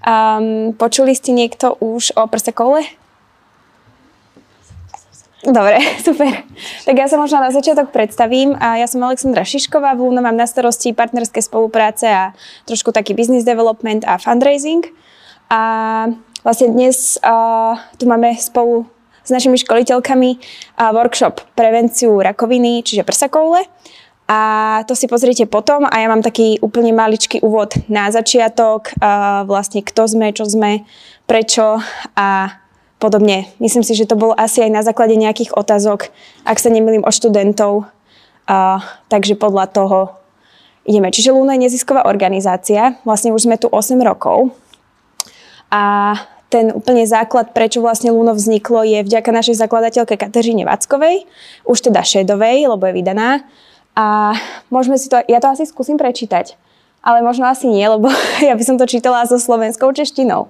Počuli ste niekto už o Prsakoule? Dobre, super. Tak ja sa možno na začiatok predstavím. Ja som Alexandra Šišková, v Luno mám na starosti partnerské spolupráce a trošku taký business development a fundraising. A vlastne dnes tu máme spolu s našimi školiteľkami workshop prevenciu rakoviny, čiže prsakoule. A to si pozrite potom a ja mám taký úplne maličký úvod na začiatok, vlastne kto sme, čo sme, prečo a podobne. Myslím si, že to bolo asi aj na základe nejakých otázok, ak sa nemýlim, od študentov. Takže podľa toho ideme. Čiže Luno je nezisková organizácia. Vlastne už sme tu 8 rokov. A ten úplne základ, prečo vlastne Luno vzniklo, je vďaka našej zakladateľke Kateřine Vackovej, už teda Šedovej, lebo je vydaná. A môžeme si to, ja to asi skúsim prečítať, ale možno asi nie, lebo ja by som to čítala so slovenskou češtinou.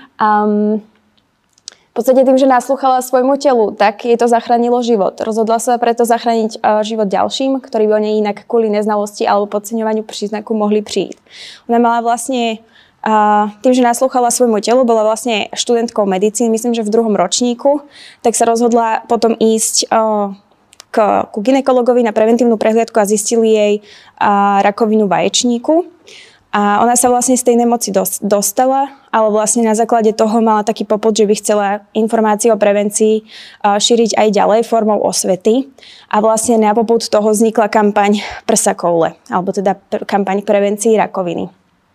V podstate tým, že naslúchala svojmu telu, tak jej to zachránilo život. Rozhodla sa preto zachrániť život ďalším, ktorí by o nej inak kvôli neznalosti alebo podceňovaniu príznaku mohli prísť. Ona mala vlastne, tým, že naslúchala svojmu telu, bola vlastne študentkou medicíny, myslím, že v 2. ročníku, tak sa rozhodla potom ísť ku gynekologovi na preventívnu prehliadku a zistili jej rakovinu vaječníku. A ona sa vlastne z tej nemoci dostala, ale vlastne na základe toho mala taký popud, že by chcela informácie o prevencii šíriť aj ďalej formou osvety. A vlastne na popud toho vznikla kampaň Prsakoule, alebo teda kampaň k prevencii rakoviny.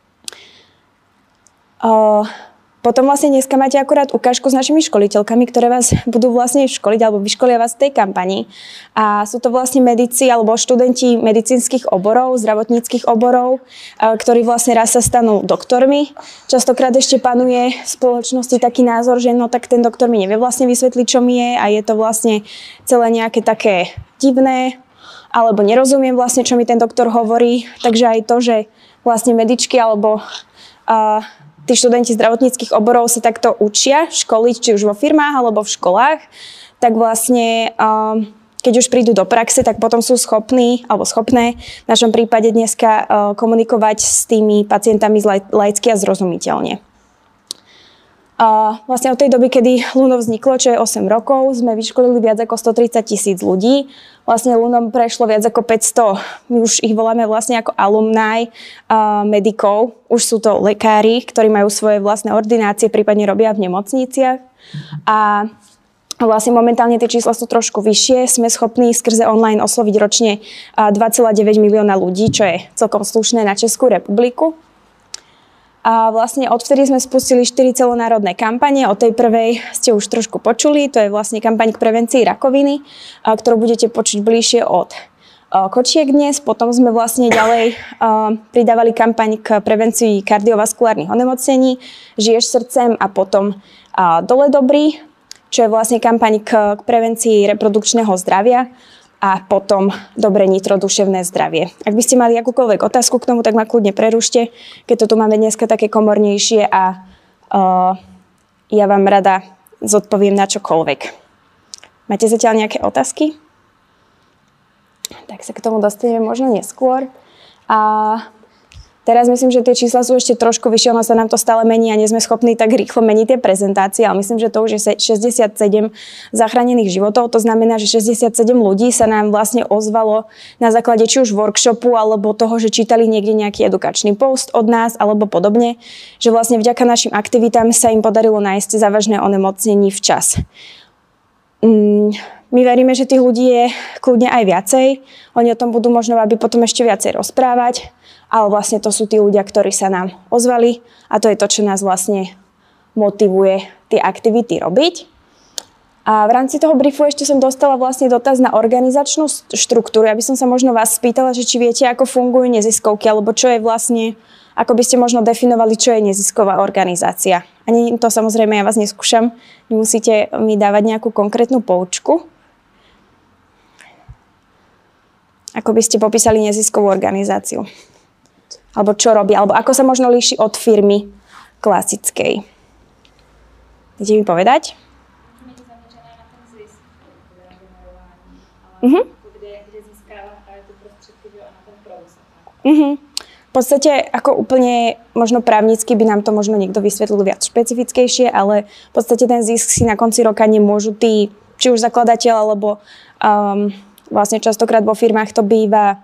Potom vlastne dneska máte akurát ukážku s našimi školiteľkami, ktoré vás budú vlastne školiť alebo vyškolia vás v tej kampani. A sú to vlastne medici alebo študenti medicínskych oborov, zdravotníckych oborov, ktorí vlastne raz sa stanú doktormi. Častokrát ešte panuje v spoločnosti taký názor, že no tak ten doktor mi nevie vlastne vysvetliť, čo mi je a je to vlastne celé nejaké také divné alebo nerozumiem vlastne, čo mi ten doktor hovorí. Takže aj to, že vlastne medičky alebo tí študenti zdravotníckych oborov sa takto učia školiť, či už vo firmách alebo v školách, tak vlastne, keď už prídu do praxe, tak potom sú schopní, alebo schopné v našom prípade dneska komunikovať s tými pacientami laicky a zrozumiteľne. Vlastne od tej doby, kedy Luno vzniklo, čo je 8 rokov, sme vyškolili viac ako 130 000 ľudí. Vlastne Lunom prešlo viac ako 500, my už ich voláme vlastne ako alumni medikov. Už sú to lekári, ktorí majú svoje vlastné ordinácie, prípadne robia v nemocniciach. A vlastne momentálne tie čísla sú trošku vyššie. Sme schopní skrze online osloviť ročne 2,9 milióna ľudí, čo je celkom slušné na Českú republiku. A vlastne odvtedy sme spustili 4 celonárodné kampane. O tej prvej ste už trošku počuli. To je vlastne kampaň k prevencii rakoviny, ktorú budete počuť bližšie od kočiek dnes. Potom sme vlastne ďalej pridávali kampaň k prevencii kardiovaskulárnych onemocnení, Žiješ srdcem a potom Dole dobrý, čo je vlastne kampaň k prevencii reprodukčného zdravia. A potom dobre nitro, duševné zdravie. Ak by ste mali akúkoľvek otázku k tomu, tak ma kľudne prerušte, keď to tu máme dneska také komornejšie a ja vám rada zodpoviem na čokoľvek. Máte zatiaľ nejaké otázky? Tak sa k tomu dostaneme možno neskôr. Teraz myslím, že tie čísla sú ešte trošku vyššie, ono sa nám to stále mení a nie sme schopní tak rýchlo meniť tie prezentácie, ale myslím, že to už je 67 zachránených životov. To znamená, že 67 ľudí sa nám vlastne ozvalo na základe či už workshopu, alebo toho, že čítali niekde nejaký edukačný post od nás, alebo podobne, že vlastne vďaka našim aktivitám sa im podarilo nájsť závažné onemocnenie včas. My veríme, že tých ľudí je kľudne aj viacej. Oni o tom budú možno, aby potom ešte viacej rozprávať. Ale vlastne to sú tí ľudia, ktorí sa nám ozvali a to je to, čo nás vlastne motivuje tie aktivity robiť. A v rámci toho briefu ešte som dostala vlastne dotaz na organizačnú štruktúru. Ja by som sa možno vás spýtala, že či viete, ako fungujú neziskovky, alebo čo je vlastne, ako by ste možno definovali, čo je nezisková organizácia. Ani to samozrejme ja vás neskúšam, nemusíte mi dávať nejakú konkrétnu poučku. Ako by ste popísali neziskovú organizáciu? Alebo čo robí, alebo ako sa možno líši od firmy klasickej. Viete mi povedať? Je to zaměřené na ten zisk, teda generování, ale kde získává právě ty prostředky, že na ten provoz. podstate ako úplne možno právnicky by nám to možno niekto vysvetlil viac špecifickejšie, ale v podstate ten zisk si na konci roka nemôžu tí, či už zakladateľ, alebo vlastne častokrát vo firmách to býva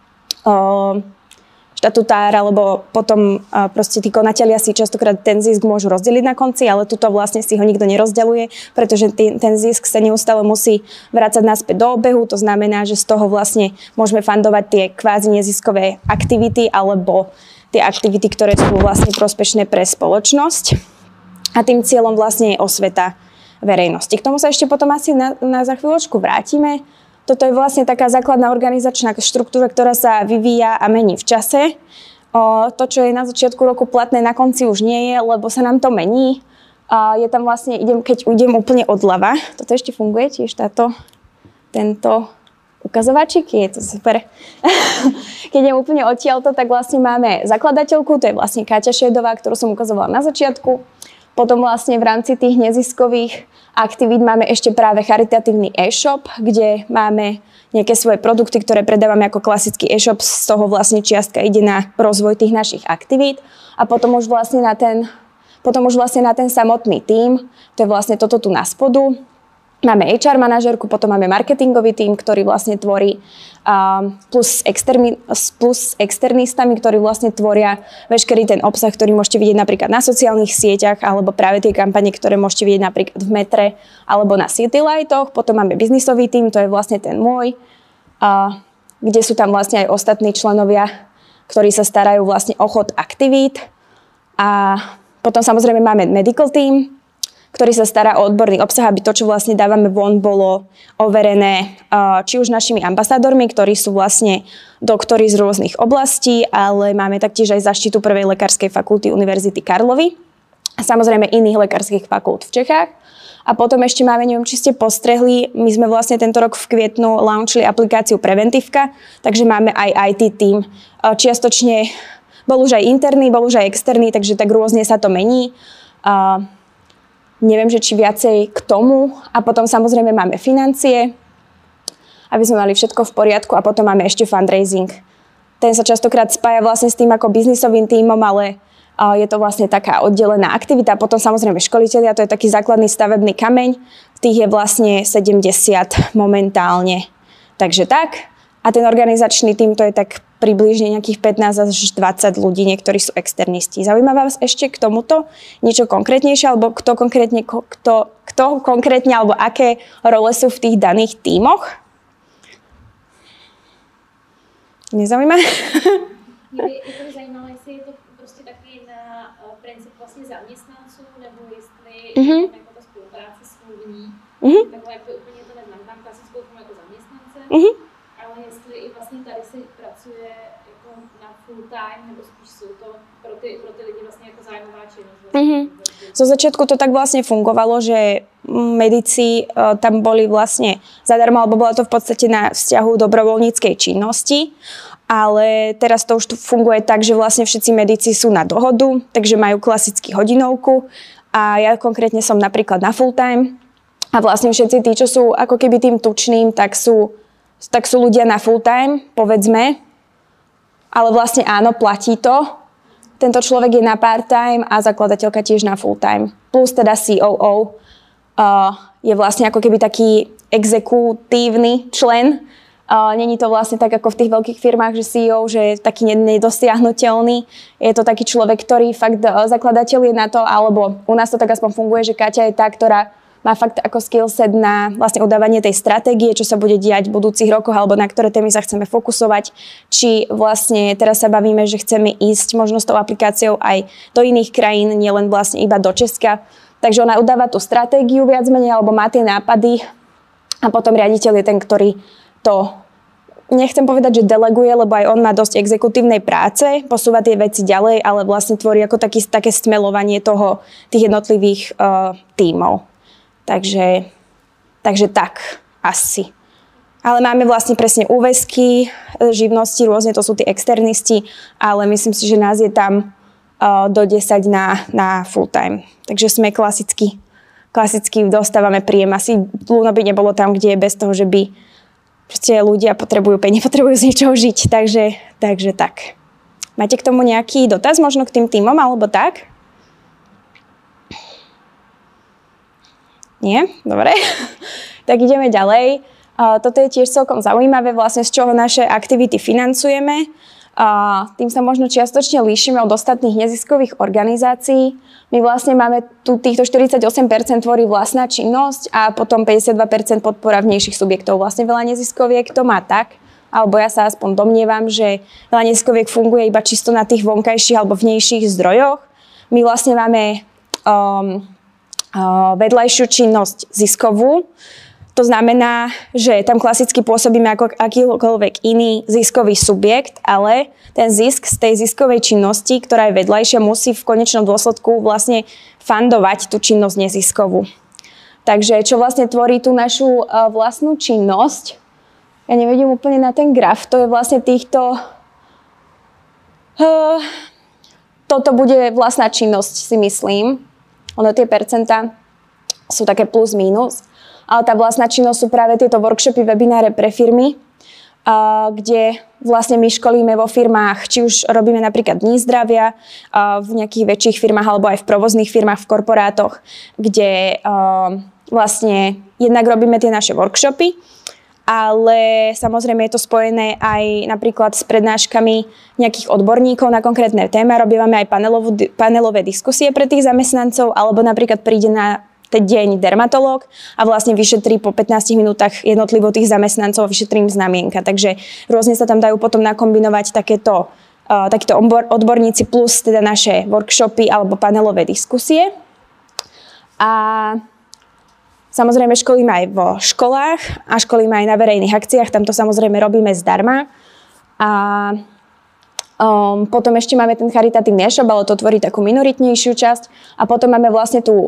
štatutár, alebo potom proste tí konatelia si častokrát ten zisk môžu rozdeliť na konci, ale tuto vlastne si ho nikto nerozdeľuje, pretože ten zisk sa neustále musí vrácať naspäť do obehu, to znamená, že z toho vlastne môžeme fundovať tie kvázi neziskové aktivity alebo tie aktivity, ktoré sú vlastne prospešné pre spoločnosť. A tým cieľom vlastne je osveta verejnosti. K tomu sa ešte potom asi za chvíľočku vrátime. Toto je vlastne taká základná organizačná štruktúra, ktorá sa vyvíja a mení v čase. To, čo je na začiatku roku platné, na konci už nie je, lebo sa nám to mení. Je tam vlastne, keď idem úplne odľava, toto ešte funguje tiež tento ukazovačík, je to super. Keď idem úplne odtiaľto, tak vlastne máme zakladateľku, to je vlastne Káťa Šedová, ktorú som ukazovala na začiatku. Potom vlastne v rámci tých neziskových aktivít máme ešte práve charitatívny e-shop, kde máme nejaké svoje produkty, ktoré predávame ako klasický e-shop, z toho vlastne čiastka ide na rozvoj tých našich aktivít. A potom už vlastne na ten samotný tím, to je vlastne toto tu na spodu. Máme HR manažerku, potom máme marketingový tím, ktorý vlastne tvorí plus externistami, ktorí vlastne tvoria veškerý ten obsah, ktorý môžete vidieť napríklad na sociálnych sieťach, alebo práve tie kampane, ktoré môžete vidieť napríklad v metre alebo na City Lightoch. Potom máme biznisový tím, to je vlastne ten môj, kde sú tam vlastne aj ostatní členovia, ktorí sa starajú vlastne o chod aktivít. A potom samozrejme máme medical team, ktorý sa stará o odborný obsah, aby to, čo vlastne dávame von, bolo overené či už našimi ambasádormi, ktorí sú vlastne doktori z rôznych oblastí, ale máme taktiež aj zaštitu prvej lekárskej fakulty Univerzity Karlovy a samozrejme iných lekárskych fakult v Čechách. A potom ešte máme, neviem, či ste postrehli, my sme vlastne tento rok v kvietnu launchili aplikáciu Preventivka, takže máme aj IT tým. Čiastočne bol už aj interný, bol už aj externý, takže tak rôzne sa to mení. Neviem, že či viacej k tomu. A potom samozrejme máme financie, aby sme mali všetko v poriadku. A potom máme ešte fundraising. Ten sa častokrát spája vlastne s tým ako biznisovým tímom, ale je to vlastne taká oddelená aktivita. Potom samozrejme školitelia, to je taký základný stavebný kameň. Tých je vlastne 70 momentálne. Takže tak. A ten organizačný tím, to je tak približne nejakých 15 až 20 ľudí, niektorí sú externisti. Zaujíma vás ešte k tomuto niečo konkrétnejšie, alebo kto konkrétne, alebo aké role sú v tých daných tímoch? Nezaujíma? Mě by to zajímalo, jestli je to prostě taky na princip vlastně zaměstnanců, nebo jestli jako ta spolupráce smluvní, takhle jak to úplně to neznám, tam klasickou formu jako zaměstnance, ale jestli i vlastně tady se pracuje jako na full time, nebo spíš jsou to pro ty lidi vlastně jako zájmová činnosť. Zo začiatku to tak vlastne fungovalo, že medici tam boli vlastne zadarmo, alebo bola to v podstate na vzťahu dobrovoľníckej činnosti, ale teraz to už funguje tak, že vlastne všetci medici sú na dohodu, takže majú klasický hodinovku a ja konkrétne som napríklad na full time a vlastne všetci tí, čo sú ako keby tým tučným, tak sú ľudia na full time, povedzme, ale vlastne áno, platí to. Tento človek je na part-time a zakladateľka tiež na full-time. Plus teda COO je vlastne ako keby taký exekutívny člen. Není to vlastne tak ako v tých veľkých firmách, že CEO, že je taký nedosiahnutelný. Je to taký človek, ktorý fakt zakladateľ je na to, alebo u nás to tak aspoň funguje, že Káťa je tá, ktorá má fakt ako skillset na vlastne udávanie tej stratégie, čo sa bude diať v budúcich rokoch alebo na ktoré témy sa chceme fokusovať. Či vlastne teraz sa bavíme, že chceme ísť možno s tou aplikáciou aj do iných krajín, nielen vlastne iba do Česka. Takže ona udáva tú stratégiu viac menej alebo má tie nápady a potom riaditeľ je ten, ktorý to, nechcem povedať, že deleguje, lebo aj on má dosť exekutívnej práce, posúva tie veci ďalej, ale vlastne tvorí ako také stmelovanie tých jednotlivých tímov. Takže tak, asi. Ale máme vlastne presne úväzky, živnosti, rôzne to sú tí externisti, ale myslím si, že nás je tam do 10 na full time. Takže sme klasicky dostávame príjem. Asi Luno by nebolo tam, kde je bez toho, že by proste ľudia potrebujú z niečoho žiť. Takže tak. Máte k tomu nejaký dotaz možno k tým tímom alebo tak? Nie? Dobre. Tak ideme ďalej. Toto je tiež celkom zaujímavé, vlastne z čoho naše aktivity financujeme. Tým sa možno čiastočne líšime od ostatných neziskových organizácií. My vlastne máme tu týchto 48% tvorí vlastná činnosť a potom 52% podpora vnejších subjektov. Vlastne veľa neziskoviek to má tak, alebo ja sa aspoň domnievam, že veľa neziskoviek funguje iba čisto na tých vonkajších alebo vnejších zdrojoch. My vlastne máme vedľajšiu činnosť ziskovú. To znamená, že tam klasicky pôsobíme ako akýkoľvek iný ziskový subjekt, ale ten zisk z tej ziskovej činnosti, ktorá je vedľajšia, musí v konečnom dôsledku vlastne fundovať tú činnosť neziskovú. Takže čo vlastne tvorí tú našu vlastnú činnosť, ja nevidím úplne na ten graf, to je vlastne týchto... Toto bude vlastná činnosť, si myslím. Ono tie percentá sú také plus minus. Ale tá vlastná činnosť sú práve tieto workshopy, webináre pre firmy, kde vlastne my školíme vo firmách, či už robíme napríklad Dní zdravia v nejakých väčších firmách alebo aj v provozných firmách, v korporátoch, kde vlastne jednak robíme tie naše workshopy, ale samozrejme je to spojené aj napríklad s prednáškami nejakých odborníkov na konkrétne téma. Robíme aj panelové diskusie pre tých zamestnancov, alebo napríklad príde na deň dermatológ a vlastne vyšetrí po 15 minútach jednotlivo tých zamestnancov a vyšetrí im znamienka. Takže rôzne sa tam dajú potom nakombinovať takíto odborníci plus teda naše workshopy alebo panelové diskusie. A samozrejme školíme aj vo školách a školíme aj na verejných akciách. Tam to samozrejme robíme zdarma. A potom ešte máme ten charitatívny e-shop, ale to tvorí takú minoritnejšiu časť. A potom máme vlastne tú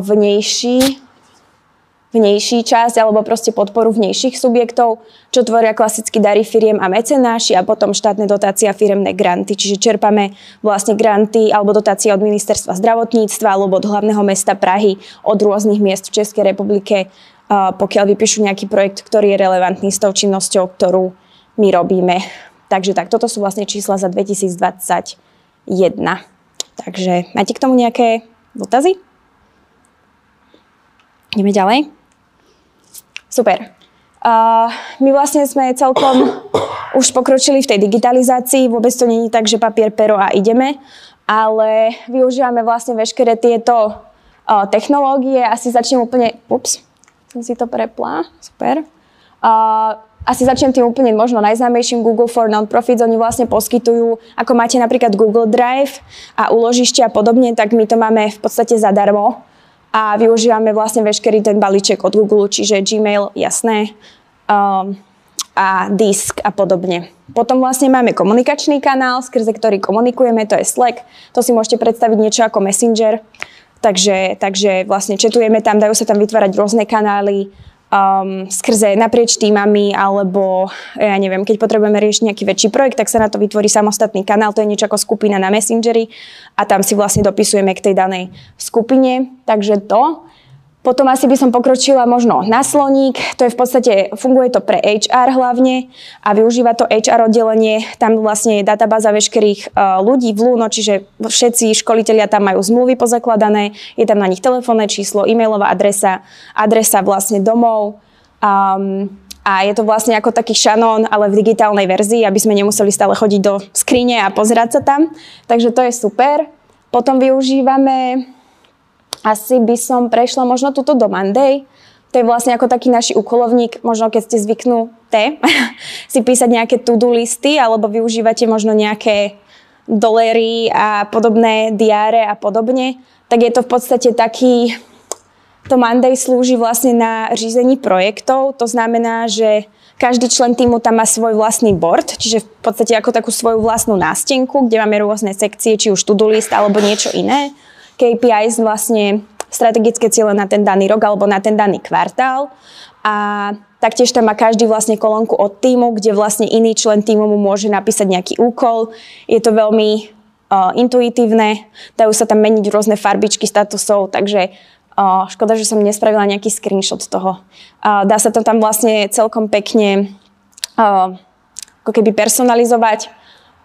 vnejší časť, alebo proste podporu vnejších subjektov, čo tvoria klasicky dary firiem a mecenáši a potom štátne dotácie a firemné granty. Čiže čerpame vlastne granty alebo dotácie od Ministerstva zdravotníctva alebo od hlavného mesta Prahy, od rôznych miest v Českej republike, pokiaľ vypíšu nejaký projekt, ktorý je relevantný s tou činnosťou, ktorú my robíme. Takže tak, toto sú vlastne čísla za 2021. Takže máte k tomu nejaké dotazy? Ideme ďalej? Super. My vlastne sme celkom už pokročili v tej digitalizácii. Vôbec to nie je tak, že papier, pero a ideme, ale využívame vlastne veškeré tieto technológie. Asi začnem úplne... Ups, som si to prepla. Super. Asi začnem tým úplne možno najznámejším Google for Non-Profits. Oni vlastne poskytujú, ako máte napríklad Google Drive a úložište a podobne, tak my to máme v podstate zadarmo a využívame vlastne veškerý ten balíček od Google, čiže Gmail, jasné, a disk a podobne. Potom vlastne máme komunikačný kanál, skrze ktorý komunikujeme, to je Slack. To si môžete predstaviť niečo ako Messenger. Takže vlastne chatujeme tam, dajú sa tam vytvárať rôzne kanály, skrze naprieč týmami, alebo ja neviem, keď potrebujeme riešiť nejaký väčší projekt, tak sa na to vytvorí samostatný kanál, to je niečo ako skupina na Messengeri a tam si vlastne dopisujeme k tej danej skupine, takže to. Potom asi by som pokročila možno na Sloník, to je v podstate, funguje to pre HR hlavne a využíva to HR oddelenie, tam vlastne je databáza veškerých ľudí v Luno, čiže všetci školitelia tam majú zmluvy pozakladané, je tam na nich telefónne číslo, e-mailová adresa vlastne domov a je to vlastne ako taký šanón, ale v digitálnej verzii, aby sme nemuseli stále chodiť do skrine a pozerať sa tam, takže to je super. Potom využívame... Asi by som prešla možno túto do Monday. To je vlastne ako taký náš úkolovník, možno keď ste zvyknuté si písať nejaké to-do listy, alebo využívate možno nejaké dolery a podobné diáre a podobne, tak je to v podstate taký... To Monday slúži vlastne na řízení projektov, to znamená, že každý člen týmu tam má svoj vlastný board, čiže v podstate ako takú svoju vlastnú nástenku, kde máme rôzne sekcie, či už to-do list alebo niečo iné. KPIs vlastne strategické ciele na ten daný rok alebo na ten daný kvartál a taktiež tam má každý vlastne kolónku od týmu, kde vlastne iný člen týmu mu môže napísať nejaký úkol. Je to veľmi intuitívne, dajú sa tam meniť rôzne farbičky statusov, takže škoda, že som nespravila nejaký screenshot toho. Dá sa to tam vlastne celkom pekne ako keby personalizovať.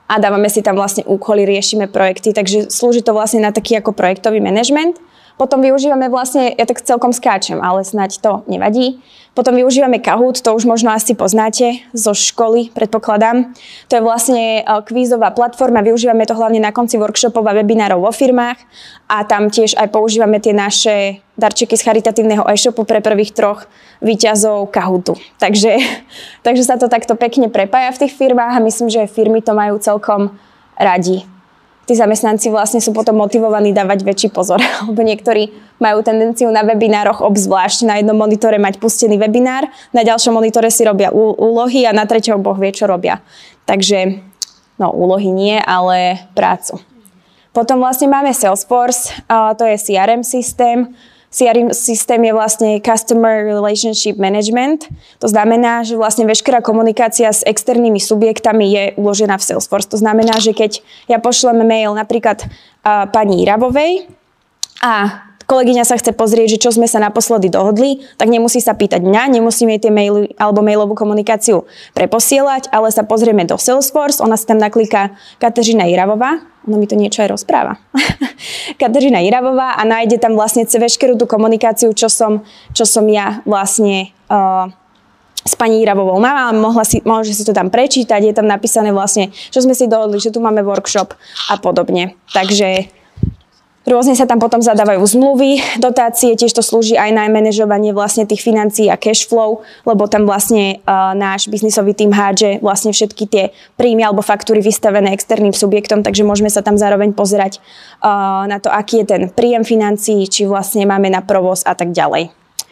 a dávame si tam vlastne úkoly, riešime projekty, takže slúži to vlastne na taký ako projektový manažment. Potom využívame vlastne, ja tak celkom skáčem, ale snáď to nevadí. Potom využívame Kahoot, to už možno asi poznáte zo školy, predpokladám. To je vlastne kvízová platforma, využívame to hlavne na konci workshopov a webinárov vo firmách a tam tiež aj používame tie naše darčeky z charitatívneho e-shopu pre prvých 3 víťazov Kahootu. Takže sa to takto pekne prepája v tých firmách a myslím, že firmy to majú celkom radi. Tí zamestnanci vlastne sú potom motivovaní dávať väčší pozor, lebo niektorí majú tendenciu na webinároch obzvlášť na jednom monitore mať pustený webinár, na ďalšom monitore si robia úlohy a na treťom Boh vie, čo robia. Takže, úlohy nie, ale prácu. Potom vlastne máme Salesforce, to je CRM systém. CRM systém je vlastne Customer Relationship Management. To znamená, že vlastne veškerá komunikácia s externými subjektami je uložená v Salesforce. To znamená, že keď ja pošlem mail napríklad pani Iravovej a kolegyňa sa chce pozrieť, že čo sme sa naposledy dohodli, tak nemusí sa pýtať mňa, nemusím jej tie maily alebo mailovú komunikáciu preposielať, ale sa pozrieme do Salesforce, ona si tam nakliká Kateřina Iravová, ona mi to niečo aj rozpráva. Kateřina Iravová a nájde tam vlastne veškerú tú komunikáciu, čo som ja vlastne s pani Iravovou mala, môže si to tam prečítať, je tam napísané vlastne, čo sme si dohodli, že tu máme workshop a podobne. Takže rôzne sa tam potom zadávajú zmluvy, dotácie, tiež to slúži aj na manažovanie vlastne tých financií a cash flow, lebo tam vlastne náš biznisový tím hádže vlastne všetky tie príjmy alebo faktúry vystavené externým subjektom, takže môžeme sa tam zároveň pozerať na to, aký je ten príjem financií, či vlastne máme na provoz a tak ďalej.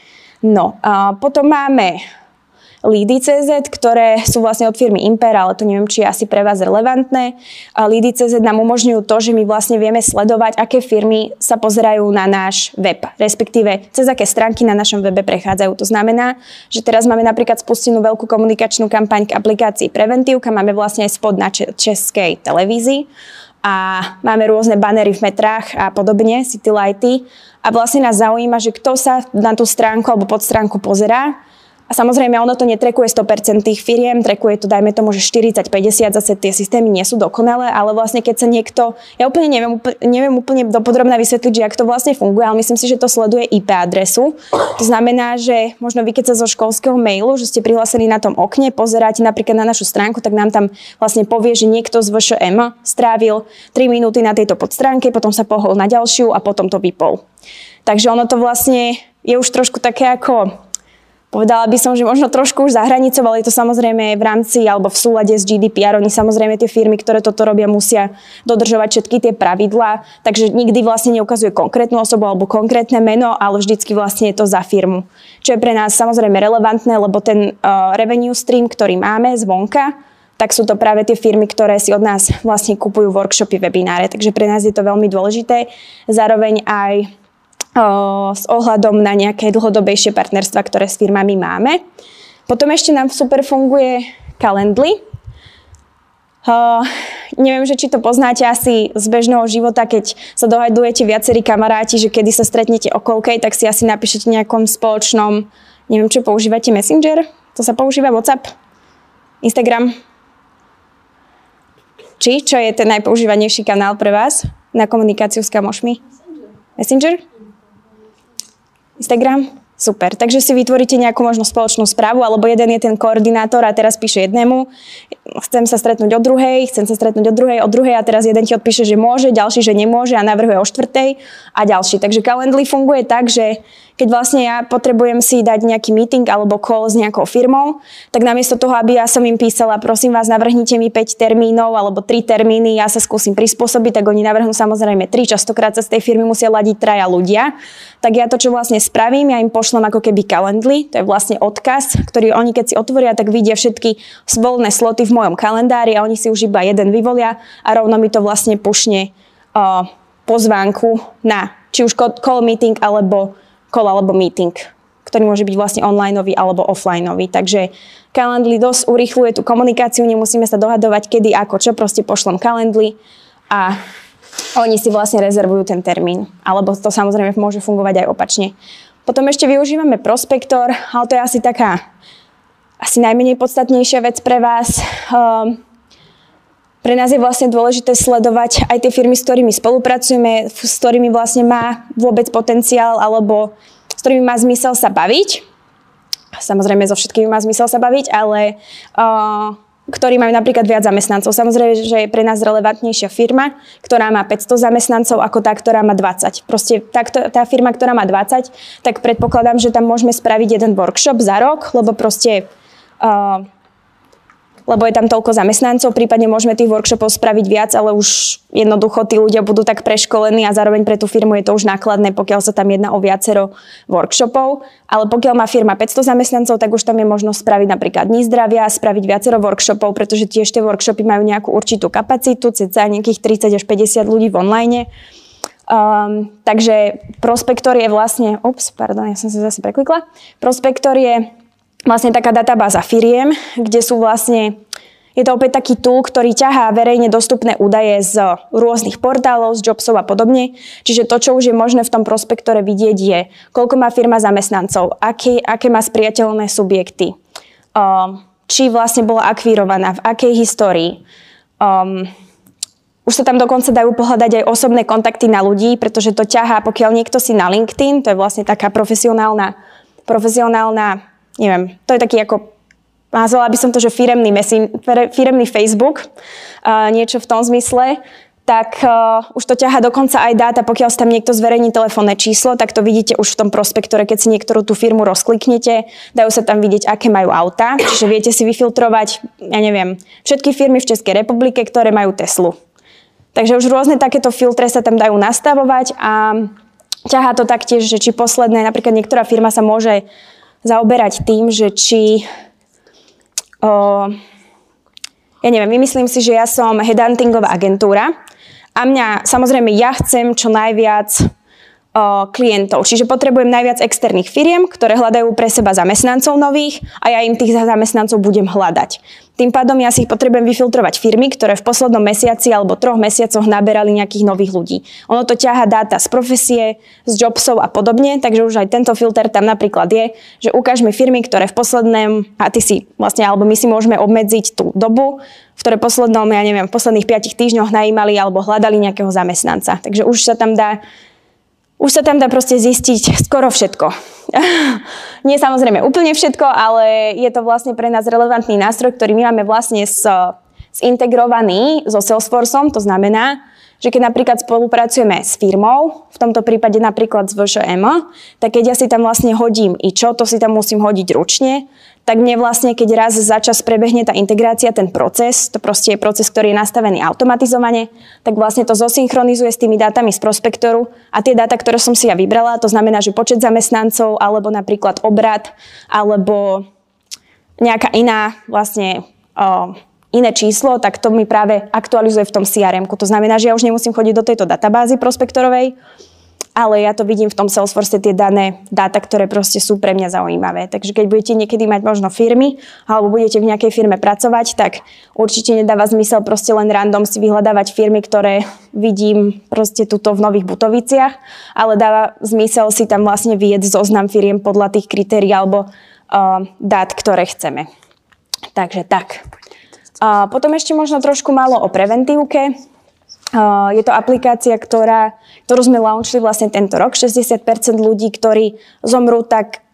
Potom máme Leady.cz, ktoré sú vlastne od firmy Imper, ale to neviem, či je asi pre vás relevantné. Leady.cz nám umožňujú to, že my vlastne vieme sledovať, aké firmy sa pozerajú na náš web, respektíve cez aké stránky na našom webe prechádzajú. To znamená, že teraz máme napríklad spustenú veľkú komunikačnú kampaň k aplikácii Preventívka, máme vlastne aj spot na českej televízii a máme rôzne banery v metrách a podobne, city lighty a vlastne nás zaujíma, že kto sa na tú stránku alebo podstránku pozerá. A samozrejme, ono to netrekuje 100% tých firiem, trekuje to, dajme tomu, že 40-50, zase tie systémy nie sú dokonalé, ale vlastne keď sa niekto, ja úplne neviem úplne dopodrobne vysvetliť, že jak to vlastne funguje, ale myslím si, že to sleduje IP adresu. To znamená, že možno vy, keď sa zo školského mailu, že ste prihlásení na tom okne, pozeráte napríklad na našu stránku, tak nám tam vlastne povie, že niekto z VŠM strávil 3 minúty na tejto podstránke, potom sa pohol na ďalšiu a potom to vypol. Takže ono to vlastne je už trošku také ako... Povedala by som, že možno trošku už za hranicou, ale je to samozrejme v rámci alebo v súlade s GDPR. Oni samozrejme tie firmy, ktoré toto robia, musia dodržovať všetky tie pravidlá. Takže nikdy vlastne neukazuje konkrétnu osobu alebo konkrétne meno, ale vždycky vlastne je to za firmu. Čo je pre nás samozrejme relevantné, lebo ten revenue stream, ktorý máme zvonka, tak sú to práve tie firmy, ktoré si od nás vlastne kupujú workshopy, webináre. Takže pre nás je to veľmi dôležité. Zároveň aj s ohľadom na nejaké dlhodobejšie partnerstva, ktoré s firmami máme. Potom ešte nám super funguje Calendly. Neviem, že či to poznáte asi z bežného života, keď sa dohadujete viacerí kamaráti, že kedy sa stretnete okolkej, tak si asi napíšete nejakom spoločnom, neviem, čo používate, Messenger? To sa používa WhatsApp? Instagram? Čo je ten najpoužívanejší kanál pre vás na komunikáciu s kamošmi? Messenger? Instagram? Super. Takže si vytvoríte nejakú možno spoločnú správu, alebo jeden je ten koordinátor a teraz píše jednému, chcem sa stretnúť o druhej a teraz jeden ti odpíše, že môže, ďalší, že nemôže a navrhuje o 4:00 a ďalší. Takže Calendly funguje tak, že keď vlastne ja potrebujem si dať nejaký meeting alebo call s nejakou firmou, tak namiesto toho, aby ja som im písala, prosím vás, navrhnite mi 5 termínov alebo 3 termíny, ja sa skúsim prispôsobiť, tak oni navrhnú samozrejme 3, častokrát sa z tej firmy musia ladiť 3 ľudia. Tak ja to, čo vlastne spravím, ja im pošlem ako keby Calendly, to je vlastne odkaz, ktorý oni keď si otvoria, tak vidia všetky voľné sloty v mojom kalendári a oni si už iba jeden vyvolia a rovno mi to vlastne pušne pozvánku na či už call meeting alebo meeting, ktorý môže byť vlastne onlineový alebo offlineový. Takže Calendly dosť urýchľuje tú komunikáciu, nemusíme sa dohadovať kedy, ako, čo, proste pošlem Calendly a oni si vlastne rezervujú ten termín. Alebo to samozrejme môže fungovať aj opačne. Potom ešte využívame Prospektor, ale to je asi taká, asi najmenej podstatnejšia vec pre vás. Pre nás je vlastne dôležité sledovať aj tie firmy, s ktorými spolupracujeme, s ktorými vlastne má vôbec potenciál alebo s ktorými má zmysel sa baviť. Samozrejme, so všetkými má zmysel sa baviť, ale ktorí majú napríklad viac zamestnancov. Samozrejme, že je pre nás relevantnejšia firma, ktorá má 500 zamestnancov, ako tá, ktorá má 20. Proste tá firma, ktorá má 20, tak predpokladám, že tam môžeme spraviť jeden workshop za rok, lebo proste lebo je tam toľko zamestnancov, prípadne môžeme tých workshopov spraviť viac, ale už jednoducho tí ľudia budú tak preškolení a zároveň pre tú firmu je to už nákladné, pokiaľ sa tam jedná o viacero workshopov. Ale pokiaľ má firma 500 zamestnancov, tak už tam je možnosť spraviť napríklad Dni zdravia, spraviť viacero workshopov, pretože tiež tie workshopy majú nejakú určitú kapacitu, cca nejakých 30 až 50 ľudí v online. Takže Prospektor je vlastne, ja som sa zase preklikla. Prospektor je vlastne taká databáza firiem, kde sú vlastne, je to opäť taký tool, ktorý ťahá verejne dostupné údaje z rôznych portálov, z Jobsov a podobne. Čiže to, čo už je možné v tom Prospektore vidieť je, koľko má firma zamestnancov, aké má spriateľné subjekty, či vlastne bola akvírovaná, v akej histórii. Už sa tam dokonca dajú pohľadať aj osobné kontakty na ľudí, pretože to ťahá, pokiaľ niekto si na LinkedIn, to je vlastne taká profesionálna, neviem, to je taký ako, nazvala by som to, že firemný Facebook, niečo v tom zmysle, tak už to ťahá dokonca aj dáta, pokiaľ si tam niekto zverejní telefónne číslo, tak to vidíte už v tom prospektore, keď si niektorú tú firmu rozkliknete, dajú sa tam vidieť, aké majú auta, čiže viete si vyfiltrovať, všetky firmy v Českej republike, ktoré majú Teslu. Takže už rôzne takéto filtre sa tam dajú nastavovať a ťahá to taktiež, že či posledné, napríklad niektorá firma sa môže zaoberať tým, že či vymyslím si, že ja som headhuntingová agentúra a samozrejme ja chcem čo najviac klientov. Čiže potrebujem najviac externých firiem, ktoré hľadajú pre seba zamestnancov nových a ja im tých zamestnancov budem hľadať. Tým pádom ja si ich potrebujem vyfiltrovať firmy, ktoré v poslednom mesiaci alebo 3 mesiacoch naberali nejakých nových ľudí. Ono to ťaha dáta z profesie, z Jobsov a podobne, takže už aj tento filter tam napríklad je, že ukážme firmy, ktoré v poslednom, alebo my si môžeme obmedziť tú dobu, v ktorej v posledných 5 týždňoch najímali alebo hľadali nejakého zamestnanca. Takže už sa tam dá proste zistiť skoro všetko. Nie samozrejme úplne všetko, ale je to vlastne pre nás relevantný nástroj, ktorý my máme vlastne zintegrovaný so Salesforceom. To znamená, že keď napríklad spolupracujeme s firmou, v tomto prípade napríklad s VŠM, tak keď ja si tam vlastne hodím to si tam musím hodiť ručne, tak mne vlastne, keď raz za čas prebehne tá integrácia, ten proces, to proste je proces, ktorý je nastavený automatizovane, tak vlastne to zosynchronizuje s tými dátami z Prospektoru a tie dáta, ktoré som si ja vybrala, to znamená, že počet zamestnancov, alebo napríklad obrat, alebo nejaká iná vlastne iné číslo, tak to mi práve aktualizuje v tom CRM-ku. To znamená, že ja už nemusím chodiť do tejto databázy Prospektorovej, ale ja to vidím v tom Salesforce tie dáta, ktoré proste sú pre mňa zaujímavé. Takže keď budete niekedy mať možno firmy, alebo budete v nejakej firme pracovať, tak určite nedáva zmysel proste len random si vyhľadávať firmy, ktoré vidím proste tuto v Nových Butoviciach, ale dáva zmysel si tam vlastne vyjed zoznam firiem podľa tých kritérií alebo dát, ktoré chceme. Takže tak. Potom ešte možno trošku málo o preventívke. Je to aplikácia, ktorú sme launchli vlastne tento rok. 60% ľudí, ktorí zomrú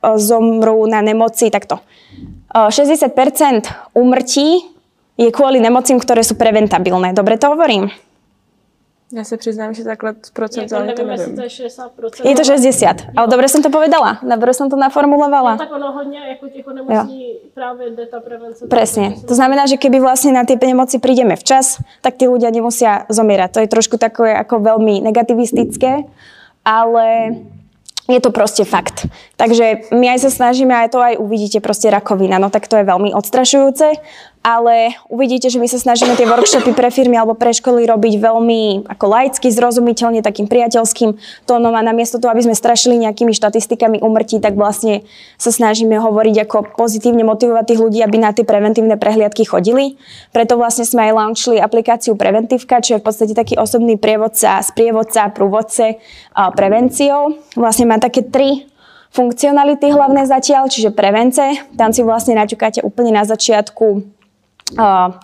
na nemoci takto. 60% úmrtí je kvôli nemocím, ktoré sú preventabilné. Dobre to hovorím? Ja sa priznám, že takhle procentuálne to neviem. To je 60%. Je to 60, ale dobre som to povedala. Dobre som to naformulovala. No tak ono hodně jako těch onemocní právě data prevence. Presne. To znamená, že keby vlastne na tie nemoci prídeme včas, tak tí ľudia nemusia zomierať. To je trošku takové ako veľmi negativistické, ale je to proste fakt. Takže my aj sa snažíme, aj to aj uvidíte, proste rakovina, no tak to je veľmi odstrašujúce, ale uvidíte, že my sa snažíme tie workshopy pre firmy alebo pre školy robiť veľmi ako laicky, zrozumiteľne, takým priateľským tónom a namiesto toho, aby sme strašili nejakými štatistikami úmrtí, tak vlastne sa snažíme hovoriť ako pozitívne motivovať tých ľudí, aby na tie preventívne prehliadky chodili. Preto vlastne sme aj launchli aplikáciu Preventívka, čo je v podstate taký osobný sprievodca, prúvodce prevenciou. Vlastne má také 3 funkcionality hlavné zatiaľ, čiže prevence. Tam si vlastne naťukáte úplne na začiatku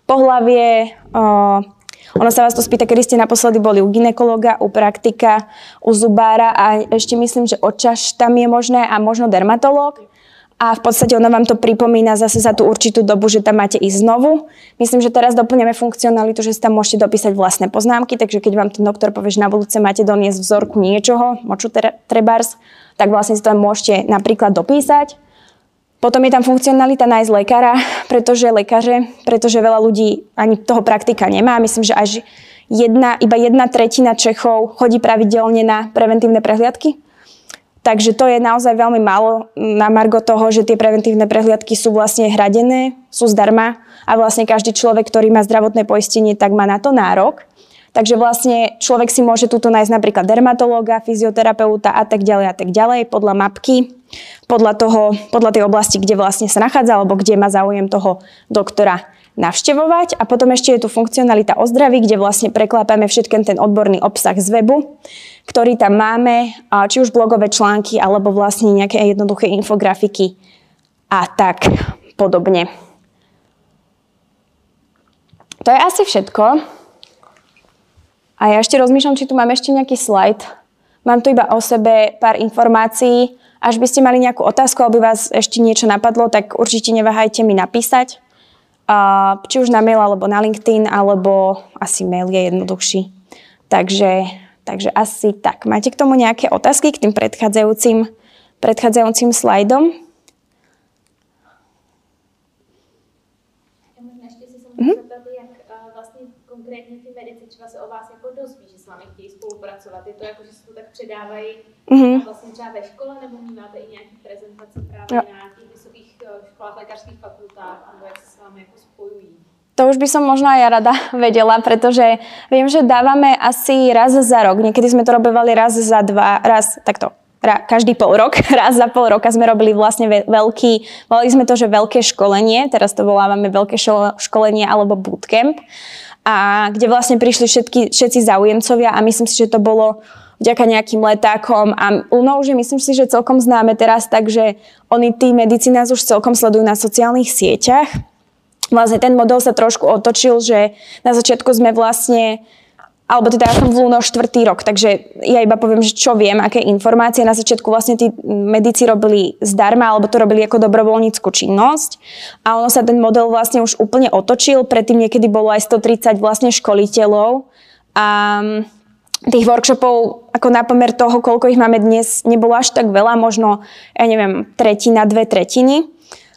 pohlavie, ono sa vás to spýta, kedy ste naposledy boli u gynekologa, u praktika, u zubára a ešte myslím, že očaš tam je možné a možno dermatológ. A v podstate ono vám to pripomína zase za tú určitú dobu, že tam máte ísť znovu. Myslím, že teraz doplňame funkcionalitu, že si tam môžete dopísať vlastné poznámky, takže keď vám ten doktor povie, že na budúce máte doniesť vzorku niečoho, moču trebárs, tak vlastne si to môžete napríklad dopísať. Potom je tam funkcionalita nájsť lekára, pretože veľa ľudí ani toho praktika nemá. Myslím, že až iba 1/3 Čechov chodí pravidelne na preventívne prehliadky. Takže to je naozaj veľmi málo na margo toho, že tie preventívne prehliadky sú vlastne hradené, sú zdarma a vlastne každý človek, ktorý má zdravotné poistenie, tak má na to nárok. Takže vlastne človek si môže túto nájsť napríklad dermatológa, fyzioterapeuta a tak ďalej, podľa mapky, podľa tej oblasti, kde vlastne sa nachádza, alebo kde má záujem toho doktora navštevovať. A potom ešte je tu funkcionalita o zdraví, kde vlastne preklápame všetken ten odborný obsah z webu, ktorý tam máme, či už blogové články, alebo vlastne nejaké jednoduché infografiky a tak podobne. To je asi všetko. A ja ešte rozmýšľam, či tu mám ešte nejaký slajd. Mám tu iba o sebe pár informácií. Až by ste mali nejakú otázku, alebo by vás ešte niečo napadlo, tak určite neváhajte mi napísať. Či už na mail, alebo na LinkedIn, alebo asi mail je jednoduchší. Takže asi tak. Máte k tomu nejaké otázky k tým predchádzajúcim slajdom? Ja možná ešte si sa môžem zapýtať, jak vlastne konkrétně ty medici třeba se o vás jako dozví, že s vámi chtějí spolupracovat. Je to jako, že se to tak předávají vlastně třeba ve škole, nebo máte i nějaké prezentace právě na těch vysokých školách, lékařských fakultách, nebo jak se s vámi jako spojují? To už by som možno aj ja rada vedela, pretože viem, že dávame asi raz za rok. Niekedy sme to robívali každý pol rok, raz za pol roka sme robili vlastne volali sme to, že veľké školenie, teraz to volávame veľké školenie alebo bootcamp, a kde vlastne prišli všetci záujemcovia a myslím si, že to bolo vďaka nejakým letákom a už myslím si, že celkom známe teraz, takže tí medici nás už celkom sledujú na sociálnych sieťach. Vlastne ten model sa trošku otočil, že na začiatku sme vlastne, alebo teda ja som v Luno 4. rok, takže ja iba poviem, že čo viem, aké informácie. Na začiatku vlastne tí medici robili zdarma, alebo to robili ako dobrovoľnícku činnosť. A ono sa ten model vlastne už úplne otočil. Predtým niekedy bolo aj 130 vlastne školiteľov. A tých workshopov ako na pomer toho, koľko ich máme dnes, nebolo až tak veľa, možno, ja neviem, 1/3, 2/3.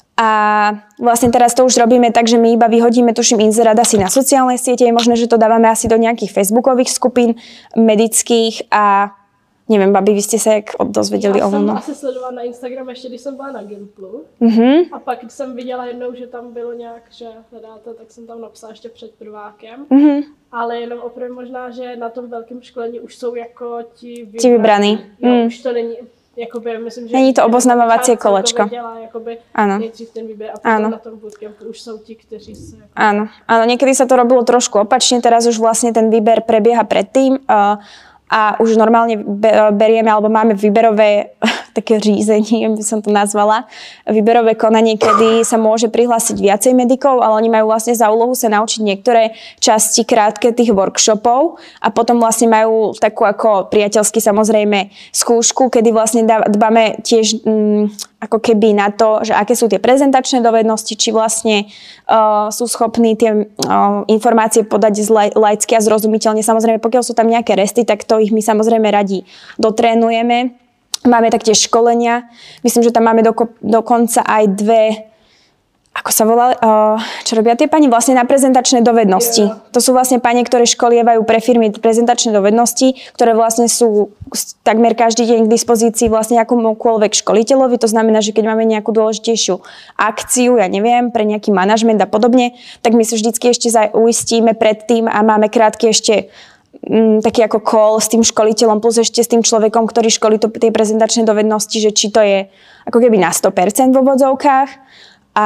A vlastne teraz to už robíme tak, že my iba vyhodíme, tuším, inzerát asi na sociálne siete. Je možné, že to dávame asi do nejakých facebookových skupín medických a neviem, babi, vy ste sa jak dozvedeli o tom. Já jsem asi sledovala na Instagram ještě, když jsem byla na Gimplu. A pak jsem viděla jednou, že tam bylo nějak, že hledáte, tak jsem tam napsala ještě před prvákem. Ale jenom opravdu možná, že na tom velkém školení už jsou jako ti vybraní. Už to není... Jakoby, myslím, že není to oboznamovacie kolečko. Nejdřív ten výběr a potom na tom bootcampu už jsou ti, kteří se... Áno, niekedy sa to robilo trošku opačne, teraz už vlastne ten výber prebieha predtým a už normálne berieme, alebo máme výberové také řízenie, by som to nazvala, výberové konanie, kedy sa môže prihlásiť viacej medikov, ale oni majú vlastne za úlohu sa naučiť niektoré časti krátke tých workshopov a potom vlastne majú takú ako priateľsky samozrejme skúšku, kedy vlastne dbáme tiež ako keby na to, že aké sú tie prezentačné dovednosti, či vlastne sú schopní tie informácie podať laicky a zrozumiteľne. Samozrejme, pokiaľ sú tam nejaké resty, tak to ich my samozrejme radi dotrénujeme. Máme taktiež školenia. Myslím, že tam máme dokonca aj dve, ako sa volá, čo robia tie pani? Vlastne na prezentačné dovednosti. To sú vlastne pani, ktoré školievajú pre firmy prezentačné dovednosti, ktoré vlastne sú takmer každý deň k dispozícii vlastne akomukoľvek školiteľovi. To znamená, že keď máme nejakú dôležitejšiu akciu, ja neviem, pre nejaký manažment a podobne, tak my sa vždycky ešte uistíme predtým a máme krátky ešte taký ako call s tým školiteľom plus ešte s tým človekom, ktorý školí tie prezentačné dovednosti, že či to je ako keby na 100% v obvodzovkách a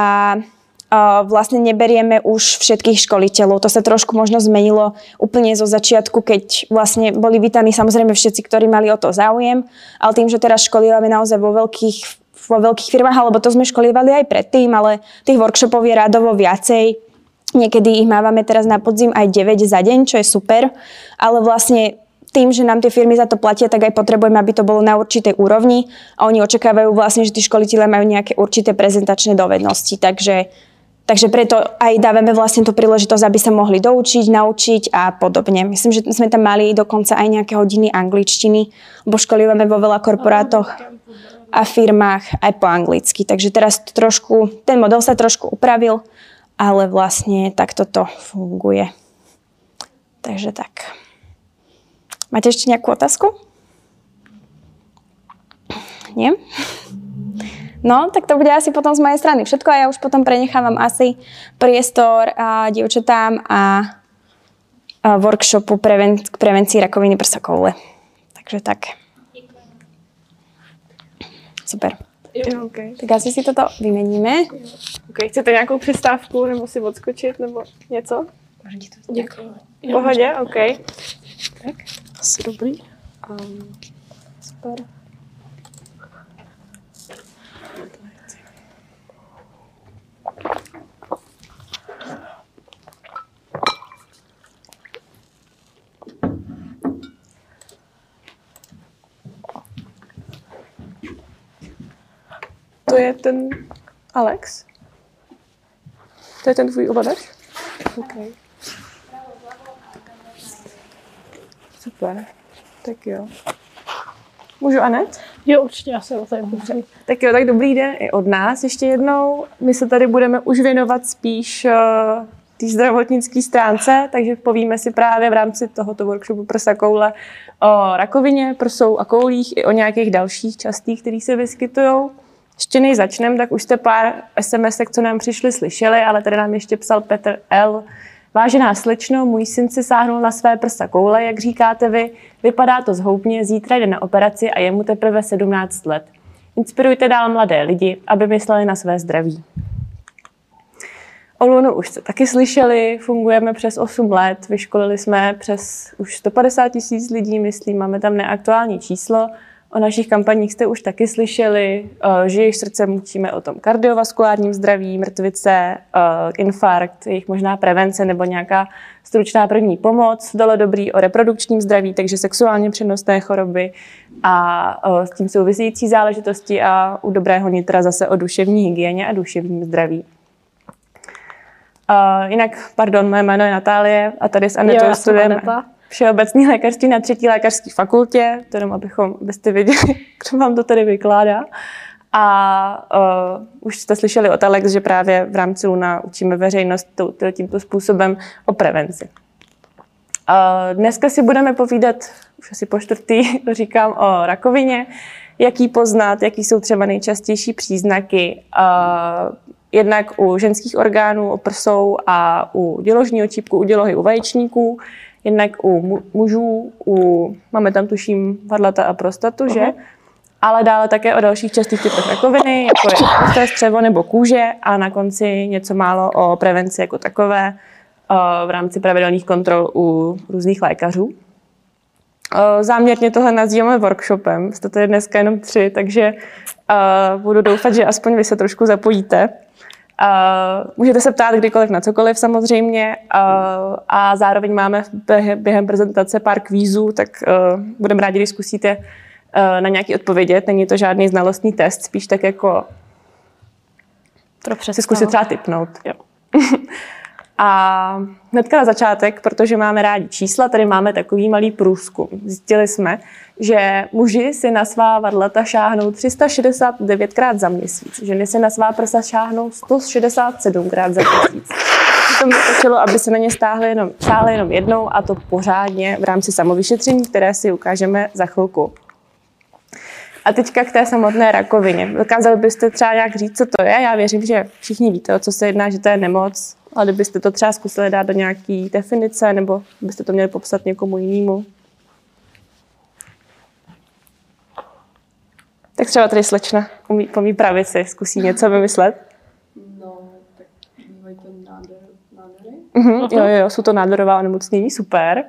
vlastne neberieme už všetkých školiteľov. To sa trošku možno zmenilo úplne zo začiatku, keď vlastne boli vítaní samozrejme všetci, ktorí mali o to záujem, ale tým, že teraz školívame naozaj vo veľkých firmách, alebo to sme školívali aj predtým, ale tých workshopov je rádovo viacej, Niekedy ich mávame teraz na podzim aj 9 za deň, čo je super, ale vlastne tým, že nám tie firmy za to platia, tak aj potrebujeme, aby to bolo na určitej úrovni a oni očakávajú vlastne, že tí školitelia majú nejaké určité prezentačné dovednosti, takže preto aj dávame vlastne tú príležitosť, aby sa mohli doučiť, naučiť a podobne. Myslím, že sme tam mali dokonca aj nejaké hodiny angličtiny, lebo školíme vo veľa korporátoch a firmách aj po anglicky. Takže teraz to ten model sa trošku upravil, ale vlastne takto to funguje. Takže tak. Máte ešte nejakú otázku? Nie? No, tak to bude asi potom z mojej strany všetko a ja už potom prenechávam asi priestor dievčatám a workshopu k prevencii rakoviny prsa koule. Takže tak. Super. Jo, okay. Tak asi si toto vymeníme. Okay. Chcete nějakou přestávku nebo si odskočit nebo něco? Děkuji. V pohodě? OK. Tak. Asi dobrý. Super. To je ten Alex? To je ten tvůj ovladač? OK. Super. Tak jo. Můžu, Anet? Jo, určitě, já se o tady budu. Tak jo, tak dobrý den i od nás ještě jednou. My se tady budeme už věnovat spíš té zdravotnické stránce, takže povíme si právě v rámci tohoto workshopu prsa koule o rakovině, prsou a koulích i o nějakých dalších častých, které se vyskytují. Ještě než začneme, tak už jste pár SMS-ek, co nám přišli, slyšeli, ale tady nám ještě psal Petr L. Vážená slečno, můj syn si sáhnul na své prsa koule, jak říkáte vy. Vypadá to zhoubně, zítra jde na operaci a je mu teprve 17 let. Inspirujte dál mladé lidi, aby mysleli na své zdraví. O Lunu už jste taky slyšeli, fungujeme přes 8 let, vyškolili jsme přes už 150 000 lidí, myslím, máme tam neaktuální číslo. O našich kampaních jste už taky slyšeli, Žiješ srdcem, mluvíme o tom kardiovaskulárním zdraví, mrtvice, infarkt, jejich možná prevence nebo nějaká stručná první pomoc, dole dobrý o reprodukčním zdraví, takže sexuálně přenosné choroby a s tím související záležitosti a u dobrého nitra zase o duševní hygieně a duševním zdraví. Jinak, moje jméno je Natálie a tady s Anetou studujeme všeobecné lékařství na 3. lékařské fakultě, to jenom abyste věděli, kdo vám to tady vykládá. A už jste slyšeli od Alex, že právě v rámci Luna učíme veřejnost tímto způsobem o prevenci. Dneska si budeme povídat, už asi po 4. říkám, o rakovině, jak ji poznat, jaký jsou třeba nejčastější příznaky, jednak u ženských orgánů, u prsou a u děložního čípku, u dělohy, u vaječníků, jednak u mužů, máme tam tuším varlata a prostatu, že? Ale dále také o dalších častých typech rakoviny, jako je prosté střevo nebo kůže a na konci něco málo o prevenci jako takové v rámci pravidelných kontrol u různých lékařů. Záměrně tohle nazýváme workshopem, jste tady dneska jenom 3, takže budu doufat, že aspoň vy se trošku zapojíte. Můžete se ptát kdykoliv na cokoliv samozřejmě a zároveň máme během prezentace pár kvízů, tak budeme rádi, když zkusíte na nějaký odpovědět. Není to žádný znalostní test, spíš tak jako si zkusit třeba tipnout. Jo. A hnedka na začátek, protože máme rádi čísla, tady máme takový malý průzkum. Zjistili jsme, že muži si na svá varlata šáhnou 369krát za měsíc, ženy si na svá prsa šáhnou 167krát za měsíc. To mi stačilo, aby se na ně šáhly jenom jednou a to pořádně v rámci samovyšetření, které si ukážeme za chvilku. A teďka k té samotné rakovině. Dokázali byste třeba nějak říct, co to je? Já věřím, že všichni víte, o co se jedná, že to je nemoc, ale kdybyste to třeba zkusili dát do nějaké definice, nebo byste to měli popsat někomu jinému. Tak třeba tady slečna po mý pravici zkusí něco vymyslet. No, tak bývají to nádory. Jo, jsou to nádorová onemocnění, super.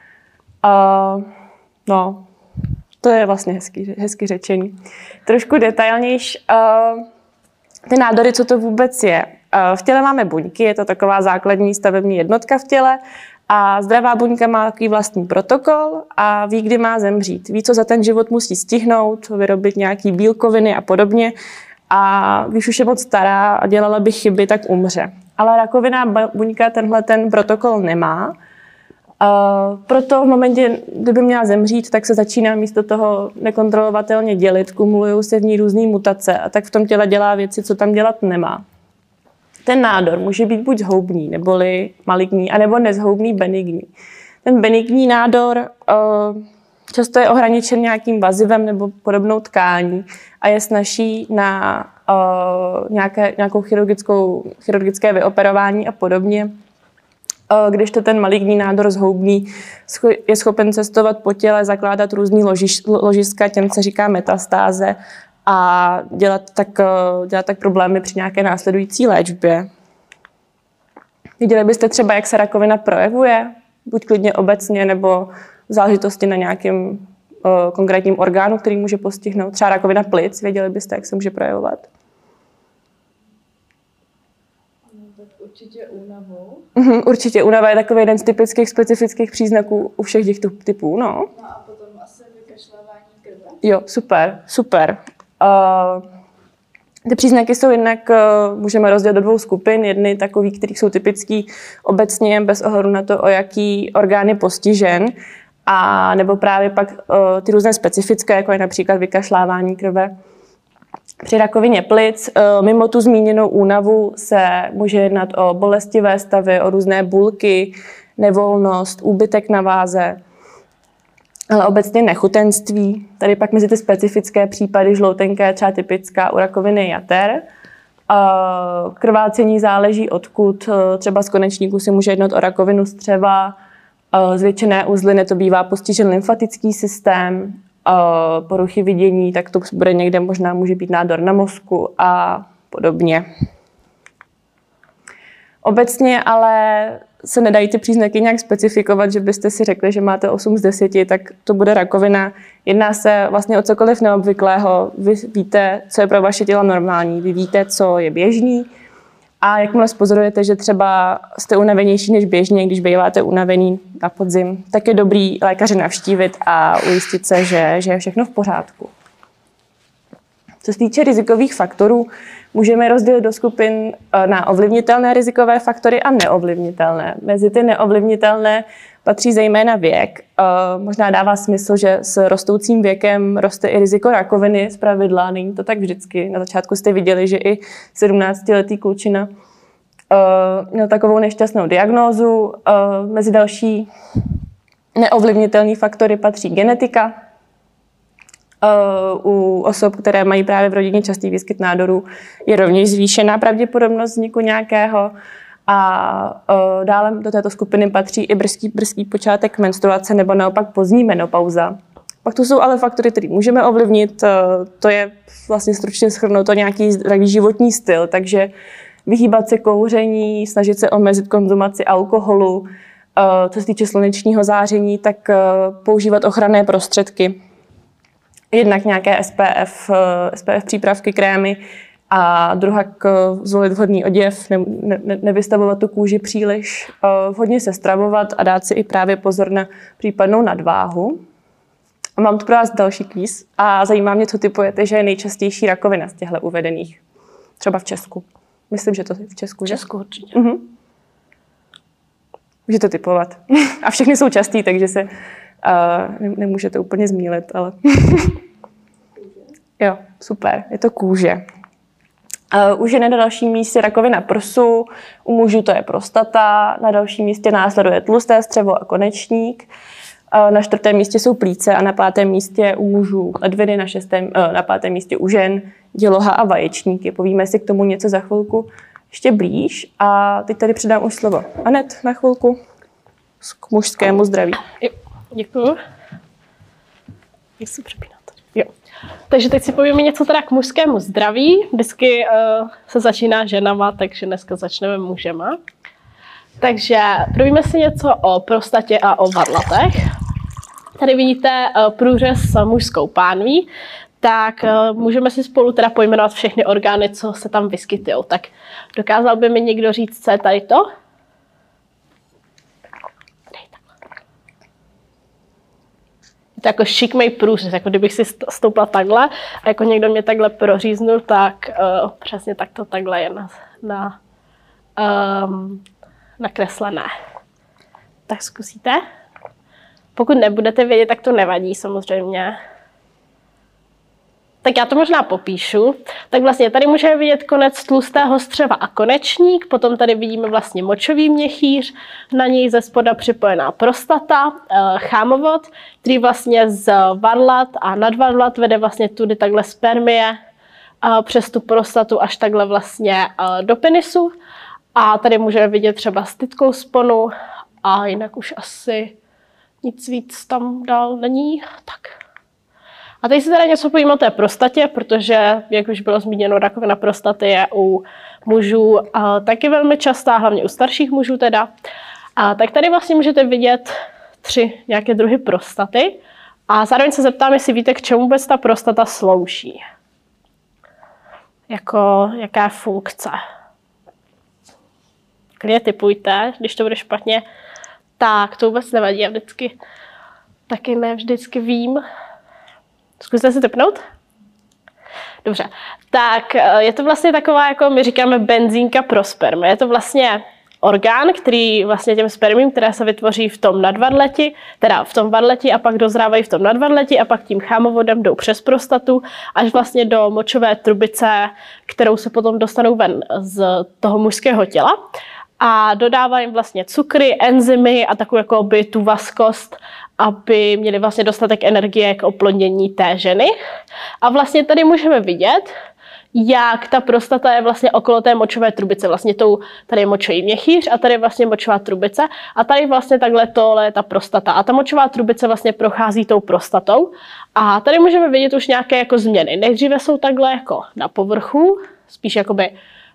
No, to je vlastně hezky řečený. Trošku detailnější. Ty nádory, co to vůbec je? V těle máme buňky, je to taková základní stavební jednotka v těle a zdravá buňka má takový vlastní protokol a ví, kdy má zemřít. Ví, co za ten život musí stihnout, vyrobit nějaký bílkoviny a podobně. A když už je moc stará a dělala by chyby, tak umře. Ale rakovinná buňka tenhle ten protokol nemá. Proto v momentě, kdyby měla zemřít, tak se začíná místo toho nekontrolovatelně dělit, kumulují se v ní různé mutace a tak v tom těle dělá věci, co tam dělat nemá. Ten nádor může být buď zhoubný, neboli maligní, anebo nezhoubný benigní. Ten benigní nádor často je ohraničen nějakým vazivem nebo podobnou tkání a je snazší na nějakou chirurgické vyoperování a podobně. Když to ten maligní nádor zhoubný je schopen cestovat po těle, zakládat různý ložiska, těm se říká metastáze a dělat tak problémy při nějaké následující léčbě. Viděli byste třeba, jak se rakovina projevuje? Buď klidně obecně, nebo v záležitosti na nějakém konkrétním orgánu, který může postihnout. Třeba rakovina plic, věděli byste, jak se může projevovat? Určitě únavou. Určitě únava je takový jeden z typických specifických příznaků u všech těch typů, no. No a potom asi vykašlávání krve. Jo, super. Ty příznaky jsou jednak, můžeme rozdělit do dvou skupin. Jedny takový, který jsou typický obecně bez ohledu na to, o jaký orgán je postižen. A nebo právě pak ty různé specifické, jako je například vykašlávání krve. Při rakovině plic mimo tu zmíněnou únavu se může jednat o bolestivé stavy, o různé bulky, nevolnost, úbytek na váze, ale obecně nechutenství. Tady pak mezi ty specifické případy žloutenka je třeba typická u rakoviny jater. Krvácení záleží odkud, třeba z konečníku se může jednat o rakovinu střeva, zvětšené uzliny, to bývá postižen lymfatický systém, poruchy vidění, tak to bude někde možná může být nádor na mozku a podobně. Obecně ale se nedají ty příznaky nějak specifikovat, že byste si řekli, že máte 8 z 10, tak to bude rakovina. Jedná se vlastně o cokoliv neobvyklého. Vy víte, co je pro vaše tělo normální, vy víte, co je běžný. A jakmile pozorujete, že třeba jste unavenější než běžně, když býváte unavený na podzim, tak je dobrý lékaře navštívit a ujistit se, že je všechno v pořádku. Co se týče rizikových faktorů, můžeme rozdělit do skupin na ovlivnitelné rizikové faktory a neovlivnitelné. Mezi ty neovlivnitelné patří zejména věk. Možná dává smysl, že s rostoucím věkem roste i riziko rakoviny zpravidla. Není to tak vždycky. Na začátku jste viděli, že i 17letý klučina měl takovou nešťastnou diagnózu. Mezi další neovlivnitelné faktory patří genetika. U osob, které mají právě v rodině častý výskyt nádorů, je rovněž zvýšená pravděpodobnost vzniku nějakého. A dále do této skupiny patří i brzký počátek menstruace nebo naopak pozdní menopauza. Pak tu jsou ale faktory, které můžeme ovlivnit. To je vlastně stručně shrnout to nějaký zdravý životní styl, takže vyhýbat se kouření, snažit se omezit konzumaci alkoholu. Co se týče slunečního záření, tak používat ochranné prostředky. Jednak nějaké SPF přípravky, krémy a druhak zvolit vhodný oděv, nevystavovat tu kůži příliš, vhodně se stravovat a dát si i právě pozor na případnou nadváhu. A mám tu pro vás další kvíz a zajímá mě, co typujete, že je nejčastější rakovina z těchto uvedených. Třeba v Česku. Myslím, že to je v Česku, že? V Česku určitě. Můžete typovat. A všechny jsou častý, takže se nemůžete úplně zmýlit, ale... Jo, super, je to kůže. U ženy na dalším místě rakovina prsu, u mužů to je prostata, na dalším místě následuje tlusté střevo a konečník, na 4. místě jsou plíce a na 5. místě u mužů ledviny, na 5. místě u žen děloha a vaječníky. Povíme si k tomu něco za chvilku ještě blíž a teď tady předám už slovo Anet na chvilku k mužskému zdraví. Jo, děkuju. Jak se přepínat? Jo. Takže teď si povíme něco teda k mužskému zdraví. Vždycky se začíná ženama, takže dneska začneme mužema. Takže povíme si něco o prostatě a o varlatech. Tady vidíte průřez s mužskou pánví. tak můžeme si spolu teda pojmenovat všechny orgány, co se tam vyskytují. Tak dokázal by mi někdo říct, co je tady to? Je to jako šikmej průřez, jako kdybych si stoupla takhle a jako někdo mě takhle proříznul, tak přesně tak to takhle je nakreslené. Tak zkusíte? Pokud nebudete vědět, tak to nevadí samozřejmě. Tak já to možná popíšu. Tak vlastně tady můžeme vidět konec tlustého střeva a konečník, potom tady vidíme vlastně močový měchýř, na něj ze spoda připojená prostata, chámovod, který vlastně z varlat a nadvarlat vede vlastně tudy takhle spermie přes tu prostatu až takhle vlastně do penisu. A tady můžeme vidět třeba stytkou sponu a jinak už asi nic víc tam dál není. Tak. A teď si teda něco povím o té prostatě, protože, jak už bylo zmíněno, rakovina prostaty je u mužů taky velmi častá, hlavně u starších mužů teda. Tak tady vlastně můžete vidět 3 nějaké druhy prostaty. A zároveň se zeptám, jestli víte, k čemu vůbec ta prostata slouží. Jaká funkce. Klidně tipujte, když to bude špatně. Tak, to vůbec nevadí, já taky ne vždycky vím. Zkuste si tipnout? Dobře, tak je to vlastně taková, jako my říkáme, benzínka pro spermy. Je to vlastně orgán, který vlastně těm spermím, které se vytvoří v tom nadvarleti, teda v tom varleti a pak dozrávají v tom nadvarleti a pak tím chámovodem jdou přes prostatu až vlastně do močové trubice, kterou se potom dostanou ven z toho mužského těla. A dodává jim vlastně cukry, enzymy a takovou jako by tu vaskost, aby měli vlastně dostatek energie k oplodnění té ženy. A vlastně tady můžeme vidět, jak ta prostata je vlastně okolo té močové trubice. Vlastně tady je močový měchýř a tady je vlastně močová trubice. A tady vlastně takhle tohle je ta prostata. A ta močová trubice vlastně prochází tou prostatou. A tady můžeme vidět už nějaké jako změny. Nejdříve jsou takhle jako na povrchu, spíš jakoby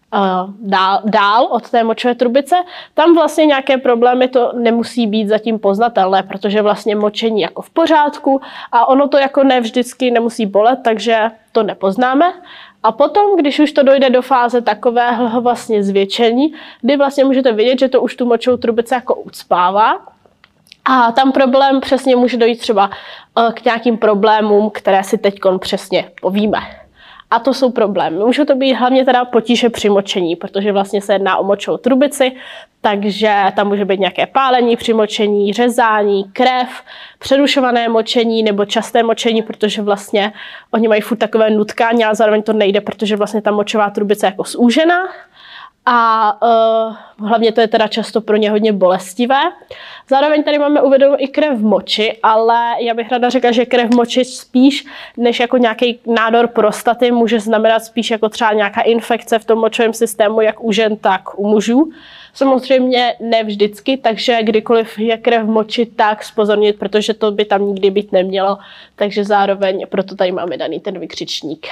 dál od té močové trubice. Tam vlastně nějaké problémy to nemusí být zatím poznatelné, protože vlastně močení jako v pořádku a ono to jako ne vždycky nemusí bolet, takže to nepoznáme. A potom, když už to dojde do fáze takového vlastně zvětšení, kdy vlastně můžete vidět, že to už tu močovou trubici jako ucpává. A tam problém přesně může dojít třeba k nějakým problémům, které si teď přesně povíme. A to jsou problémy. Můžou to být hlavně teda potíže při močení, protože vlastně se jedná o močovou trubici, takže tam může být nějaké pálení při močení, řezání, krev, přerušované močení nebo časté močení, protože vlastně oni mají furt takové nutkání, ale zároveň to nejde, protože vlastně ta močová trubice je jako zúžená. A hlavně to je teda často pro ně hodně bolestivé. Zároveň tady máme uvedenou i krev v moči, ale já bych ráda řekla, že krev v moči spíš než jako nějaký nádor prostaty může znamenat spíš jako třeba nějaká infekce v tom močovém systému, jak u žen, tak u mužů. Samozřejmě ne vždycky, takže kdykoliv je krev v moči, tak zpozornit, protože to by tam nikdy být nemělo. Takže zároveň proto tady máme daný ten vykřičník.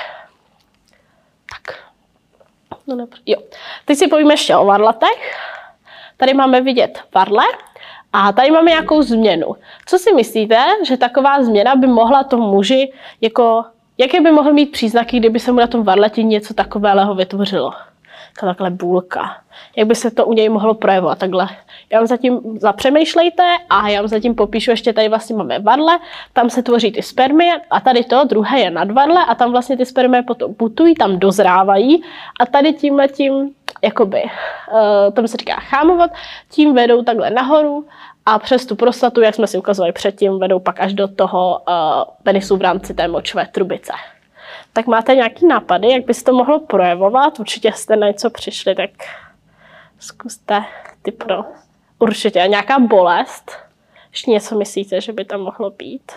Tak. Jo. Teď si povíme ještě o varlatech. Tady máme vidět varle a tady máme nějakou změnu. Co si myslíte, že taková změna by mohla tomu muži, jaké by mohl mít příznaky, kdyby se mu na tom varleti něco takového vytvořilo? Takhle bůlka. Jak by se to u něj mohlo projevovat takhle. Já vám zatím zapřemýšlejte a já vám zatím popíšu, ještě tady vlastně máme varle, tam se tvoří ty spermie a tady to druhé je nadvarle a tam vlastně ty spermie potom putují, tam dozrávají a tady tímhletím, jakoby, tam se říká chámovod, tím vedou takhle nahoru a přes tu prostatu, jak jsme si ukazovali předtím, vedou pak až do toho penisu v rámci té močové trubice. Tak máte nějaký nápady, jak by se to mohlo projevovat? Určitě jste na něco přišli, tak zkuste tipnout. Určitě. A nějaká bolest? Ještě něco myslíte, že by tam mohlo být?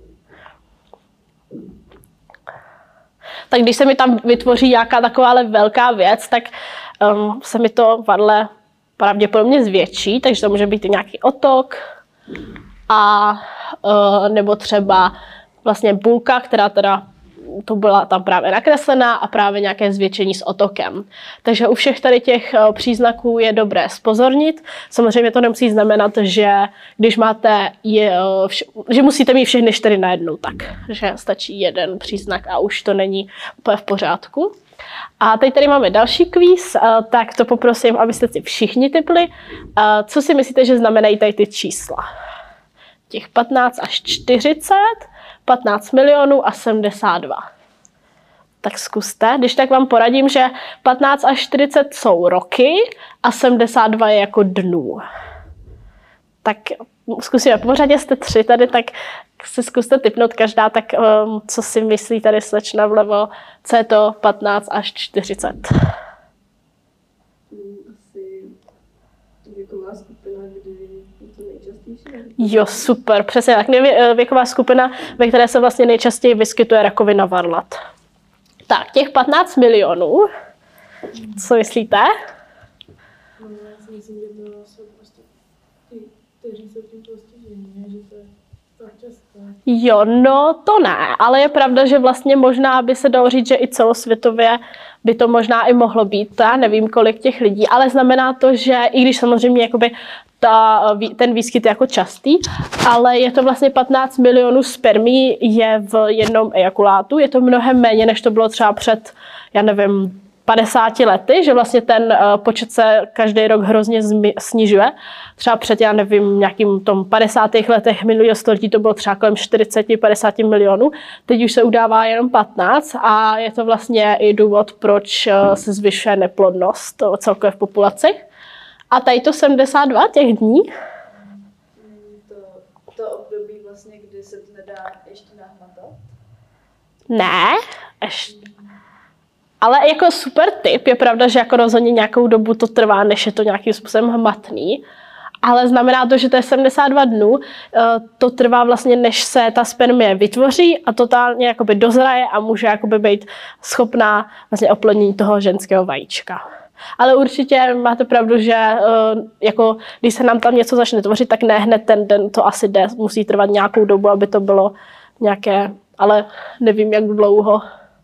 Tak když se mi tam vytvoří nějaká taková velká věc, tak se mi to varle pravděpodobně zvětší, takže to může být i nějaký otok a nebo třeba vlastně bulka, která teda to byla tam právě nakreslená a právě nějaké zvětšení s otokem. Takže u všech tady těch příznaků je dobré zpozornit. Samozřejmě to nemusí znamenat, že když máte, že musíte mít všechny 4 najednou, tak, že stačí jeden příznak a už to není úplně v pořádku. A teď tady máme další kvíz, tak to poprosím, abyste si všichni tipli. Co si myslíte, že znamenají tady ty čísla? Těch 15 až 40, 15 milionů a 72. Tak zkuste. Když tak vám poradím, že 15 až 40 jsou roky a 72 je jako dnů. Tak zkusíme. Pořadě jste 3 tady, tak si zkuste tipnout každá, tak co si myslí tady slečna vlevo, co je to 15 až 40. Asi věková skupina, kdy je to nejčastější. Jo, super, přesně tak. Věková skupina, ve které se vlastně nejčastěji vyskytuje rakovina varlat. Tak, těch 15 milionů, co myslíte? No, já si myslím, že to jsou prostě ty, kteří jsou tím postižení, že to je tak časté. Jo, no to ne, ale je pravda, že vlastně možná by se dalo říct, že i celosvětově by to možná i mohlo být, já nevím kolik těch lidí, ale znamená to, že i když samozřejmě jakoby ten výskyt je jako častý, ale je to vlastně 15 milionů spermí je v jednom ejakulátu, je to mnohem méně, než to bylo třeba před, já nevím, 50 lety, že vlastně ten počet se každý rok hrozně snižuje. Třeba před, já nevím, nějakým tom 50. letech minulého století to bylo třeba kolem 40-50 milionů. Teď už se udává jenom 15 a je to vlastně i důvod, proč se zvyšuje neplodnost celkově v populaci. A tady to 72 těch dní. To období vlastně, kdy se to nedá ještě nahmatat? Ne, ještě. Ale jako super tip, je pravda, že jako rozhodně nějakou dobu to trvá, než je to nějakým způsobem hmatný. Ale znamená to, že to je 72 dnů, to trvá vlastně, než se ta spermie vytvoří a totálně jakoby dozraje a může jakoby být schopná vlastně oplodnění toho ženského vajíčka. Ale určitě máte pravdu, že jako, když se nám tam něco začne tvořit, tak ne hned ten den to asi jde. Musí trvat nějakou dobu, aby to bylo nějaké, ale nevím, jak dlouho.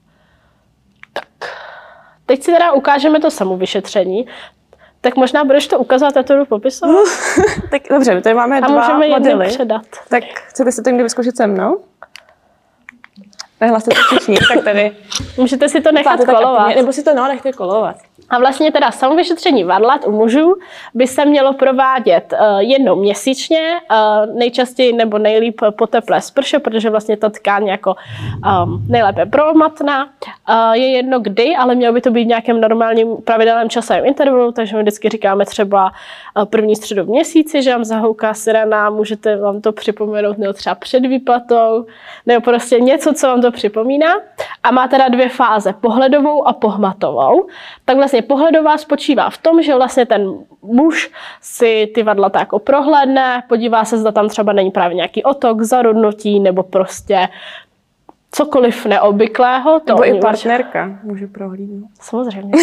Tak. Teď si teda ukážeme to samovyšetření. Tak možná budeš to ukazovat, já to jdu popisovat. Tak dobře, my tady máme a 2 můžeme modely. Předat. Tak chcete si to někdy vyzkoušet se mnou? Nehlaste to všichni, tak tady. Můžete si to nechat kolovat. Nebo si to nechte kolovat. A vlastně teda samovyšetření varlat u mužů by se mělo provádět jednou měsíčně, nejčastěji nebo nejlíp po teplé sprše, protože vlastně ta tkáň jako nejlépe promatná. Je jedno kdy, ale mělo by to být v nějakém normálním pravidelném časovém intervalu, takže my vždycky říkáme třeba první středu v měsíci, že vám zahouká sirena, můžete vám to připomenout nebo třeba před výplatou, nebo prostě něco, co vám to připomíná. A má teda 2 fáze, pohledovou a pohmatovou. Tak vlastně pohledová spočívá v tom, že vlastně ten muž si ty vadlata jako prohlédne, podívá se, zda tam třeba není právě nějaký otok, zarudnutí nebo prostě cokoliv neobvyklého. Nebo i partnerka může prohlídnout. Samozřejmě.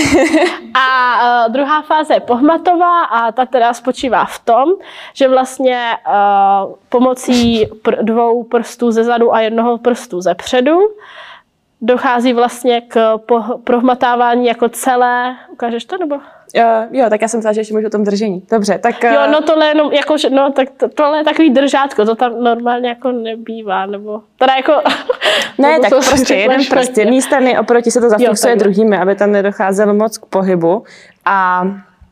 A druhá fáze je pohmatová a ta teda spočívá v tom, že vlastně pomocí 2 prstů ze zadu a 1 prstu ze předu dochází vlastně k prohmatávání jako celé. Ukážeš to, nebo? Jo, tak já jsem myslela, že ještě můžu o tom držení. Dobře, tak... Jo, no tohle jenom, jako, no, tak tohle je takový držátko, to tam normálně jako nebývá, nebo... Teda jako... Ne, tak prostě jeden prst z jedné strany, oproti se to zafixuje druhými, aby tam nedocházelo moc k pohybu. A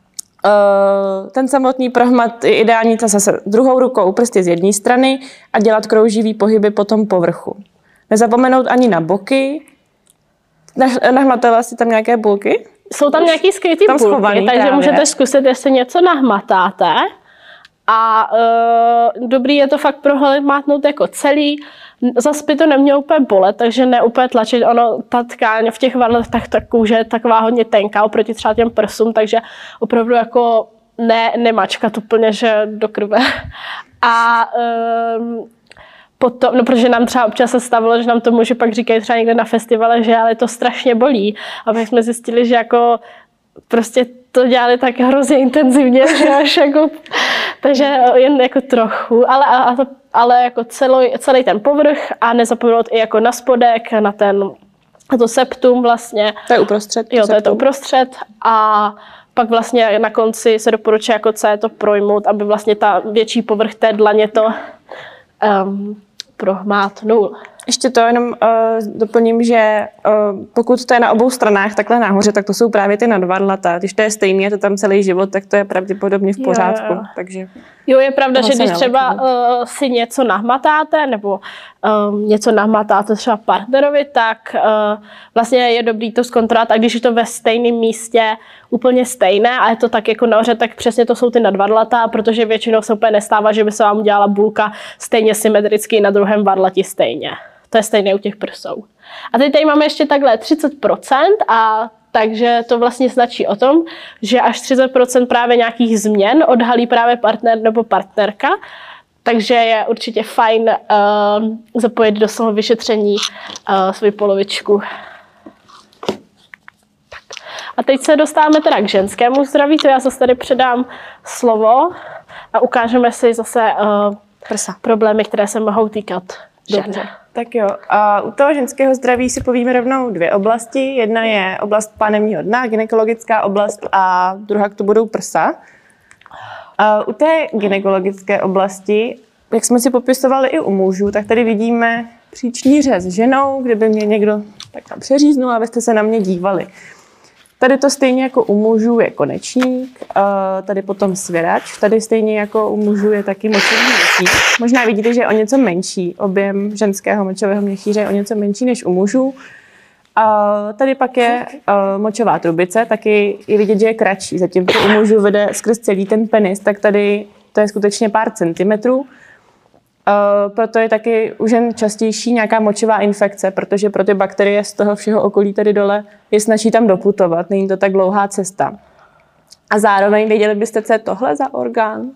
ten samotný prohmat je ideální zase druhou rukou prsty z jedné strany a dělat krouživý pohyby po tom povrchu. Nezapomenout ani na boky. Nahmatala si tam nějaké bulky? Jsou tam nějaký skrytý bulky, takže právě můžete zkusit, jestli něco nahmatáte. A dobrý je to fakt prohmatnout jako celý. Zas by to nemělo úplně bolet, takže ne úplně tlačit. Ono, ta tkáň v těch varlech, tak ta kůže je taková hodně tenká oproti třeba těm prsům, takže opravdu jako nemačkat úplně, že do krve. A potom, no protože nám třeba občas se stavilo, že nám to muži pak říkají třeba někde na festivale, že ale to strašně bolí. A my jsme zjistili, že jako prostě to dělali tak hrozně intenzivně, že až jako, takže jen jako trochu, ale a to ale jako celý ten povrch a nezapomenout i jako na spodek, na to septum vlastně. To je uprostřed. Jo, to je to uprostřed a pak vlastně na konci se doporučuje jako celé to projmout, aby vlastně ta větší povrch té dlaně to prohmátnul. Ještě to jenom doplním, že pokud to je na obou stranách takhle nahoře, tak to jsou právě ty nadvadlata. Když to je stejný, je to tam celý život, tak to je pravděpodobně v pořádku. Jo. Takže jo, je pravda, že když třeba si něco nahmatáte, nebo něco nahmatáte třeba partnerovi, tak vlastně je dobrý to zkontrolovat, a když je to ve stejném místě úplně stejné a je to tak jako nahoře, tak přesně to jsou ty nadvadlata, protože většinou se úplně nestává, že by se vám udělala bulka stejně symetricky na druhém vadlati stejně. To je stejné u těch prsou. A teď tady máme ještě takhle 30% a takže to vlastně značí o tom, že až 30% právě nějakých změn odhalí právě partner nebo partnerka, takže je určitě fajn zapojit do svého vyšetření svou polovičku. Tak. A teď se dostáváme teda k ženskému zdraví, to já zase tady předám slovo a ukážeme si zase problémy, které se mohou týkat žen. Tak jo, a u toho ženského zdraví si povíme rovnou dvě oblasti. Jedna je oblast pánevního dna, gynekologická oblast, a druhá to budou prsa. A u té gynekologické oblasti, jak jsme si popisovali i u mužů, tak tady vidíme příční řez ženou, kdyby mě někdo takhle přeříznul, abyste se na mě dívali. Tady to stejně jako u mužů je konečník, tady potom svěrač, tady stejně jako u mužů je taky močový měchýř. Možná vidíte, že je o něco menší, objem ženského močového měchýře je o něco menší než u mužů. Tady pak je močová trubice, taky je vidět, že je kratší, zatímco u mužů vede skrz celý ten penis, tak tady to je skutečně pár centimetrů. Proto je taky u žen častější nějaká močová infekce, protože pro ty bakterie z toho všeho okolí tady dole je snaží tam doputovat, není to tak dlouhá cesta. A zároveň věděli byste, co je tohle za orgán?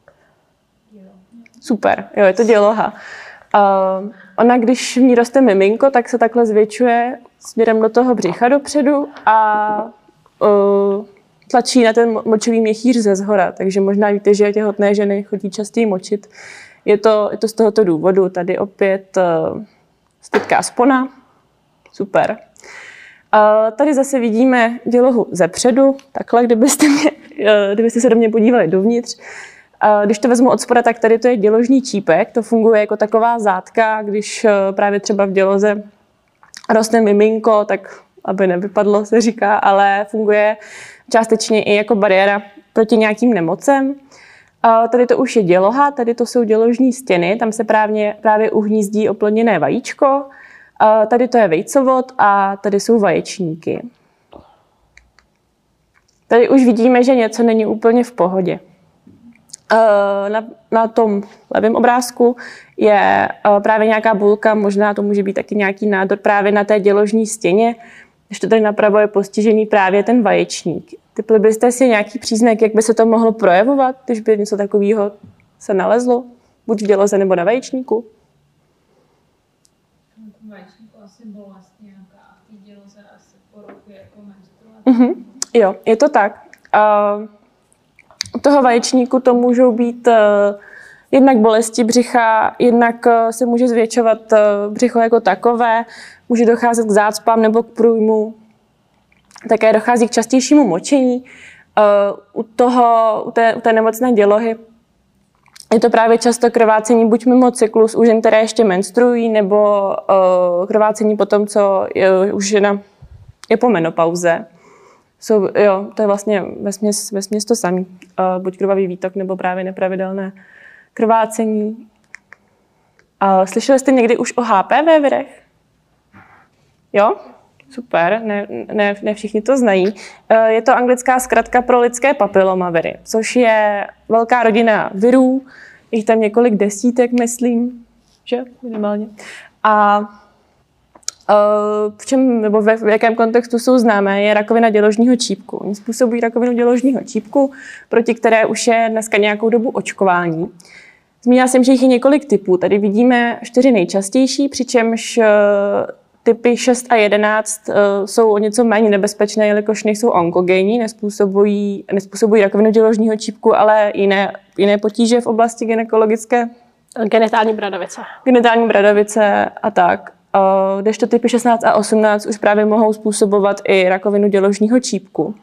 Super, jo, je to děloha. Ona, když v ní roste miminko, tak se takhle zvětšuje směrem do toho břicha dopředu a tlačí na ten močový měchýř ze zhora, takže možná víte, že těhotné ženy chodí častěji močit. Je to z tohoto důvodu. Tady opět stytká spona. Super. Tady zase vidíme dělohu zepředu, takhle, kdybyste se do mě podívali dovnitř. Když to vezmu od spoda, tak tady to je děložní čípek. To funguje jako taková zátka, když právě třeba v děloze roste miminko, tak aby nevypadlo, se říká, ale funguje částečně i jako bariéra proti nějakým nemocem. Tady to už je děloha, tady to jsou děložní stěny, tam se právě uhnízdí oplodněné vajíčko. Tady to je vejcovod a tady jsou vaječníky. Tady už vidíme, že něco není úplně v pohodě. Na tom levém obrázku je právě nějaká bulka, možná to může být taky nějaký nádor právě na té děložní stěně. Když to tady napravo je postižený právě ten vaječník. Typli byste si nějaký příznak, jak by se to mohlo projevovat, když by něco takového se nalezlo, buď v děloze nebo na vaječníku? V vaječníku asi bolest nějaká, a v té děloze asi po roku jako menstruace. Jo, je to tak. U toho vaječníku to můžou být jednak bolesti břicha, jednak se může zvětšovat břicho jako takové, může docházet k zácpám nebo k průjmu. Také dochází k častějšímu močení. U té nemocné dělohy je to právě často krvácení buď mimo cyklus u žen, které ještě menstruují, nebo krvácení po tom, co už žena je po menopauze. To je vlastně vesměs to samé. Buď krvavý výtok, nebo právě nepravidelné krvácení. Slyšeli jste někdy už o HPV virech? Jo? Super, ne všichni to znají. Je to anglická zkratka pro lidské papilomaviry, což je velká rodina virů, jich tam několik desítek, myslím, že minimálně. A v čem nebo v jakém kontextu jsou známé, je rakovina děložního čípku. Oni způsobují rakovinu děložního čípku, proti které už je dneska nějakou dobu očkování. Zmínila jsem, že jich je několik typů. Tady vidíme 4 nejčastější, přičemž typy 6 a 11 jsou o něco méně nebezpečné, jelikož nejsou onkogenní, nespůsobují rakovinu děložního čípku, ale jiné potíže v oblasti gynekologické Genitální bradavice. Genitální bradavice a tak. Kdežto typy 16 a 18 už právě mohou způsobovat i rakovinu děložního čípku.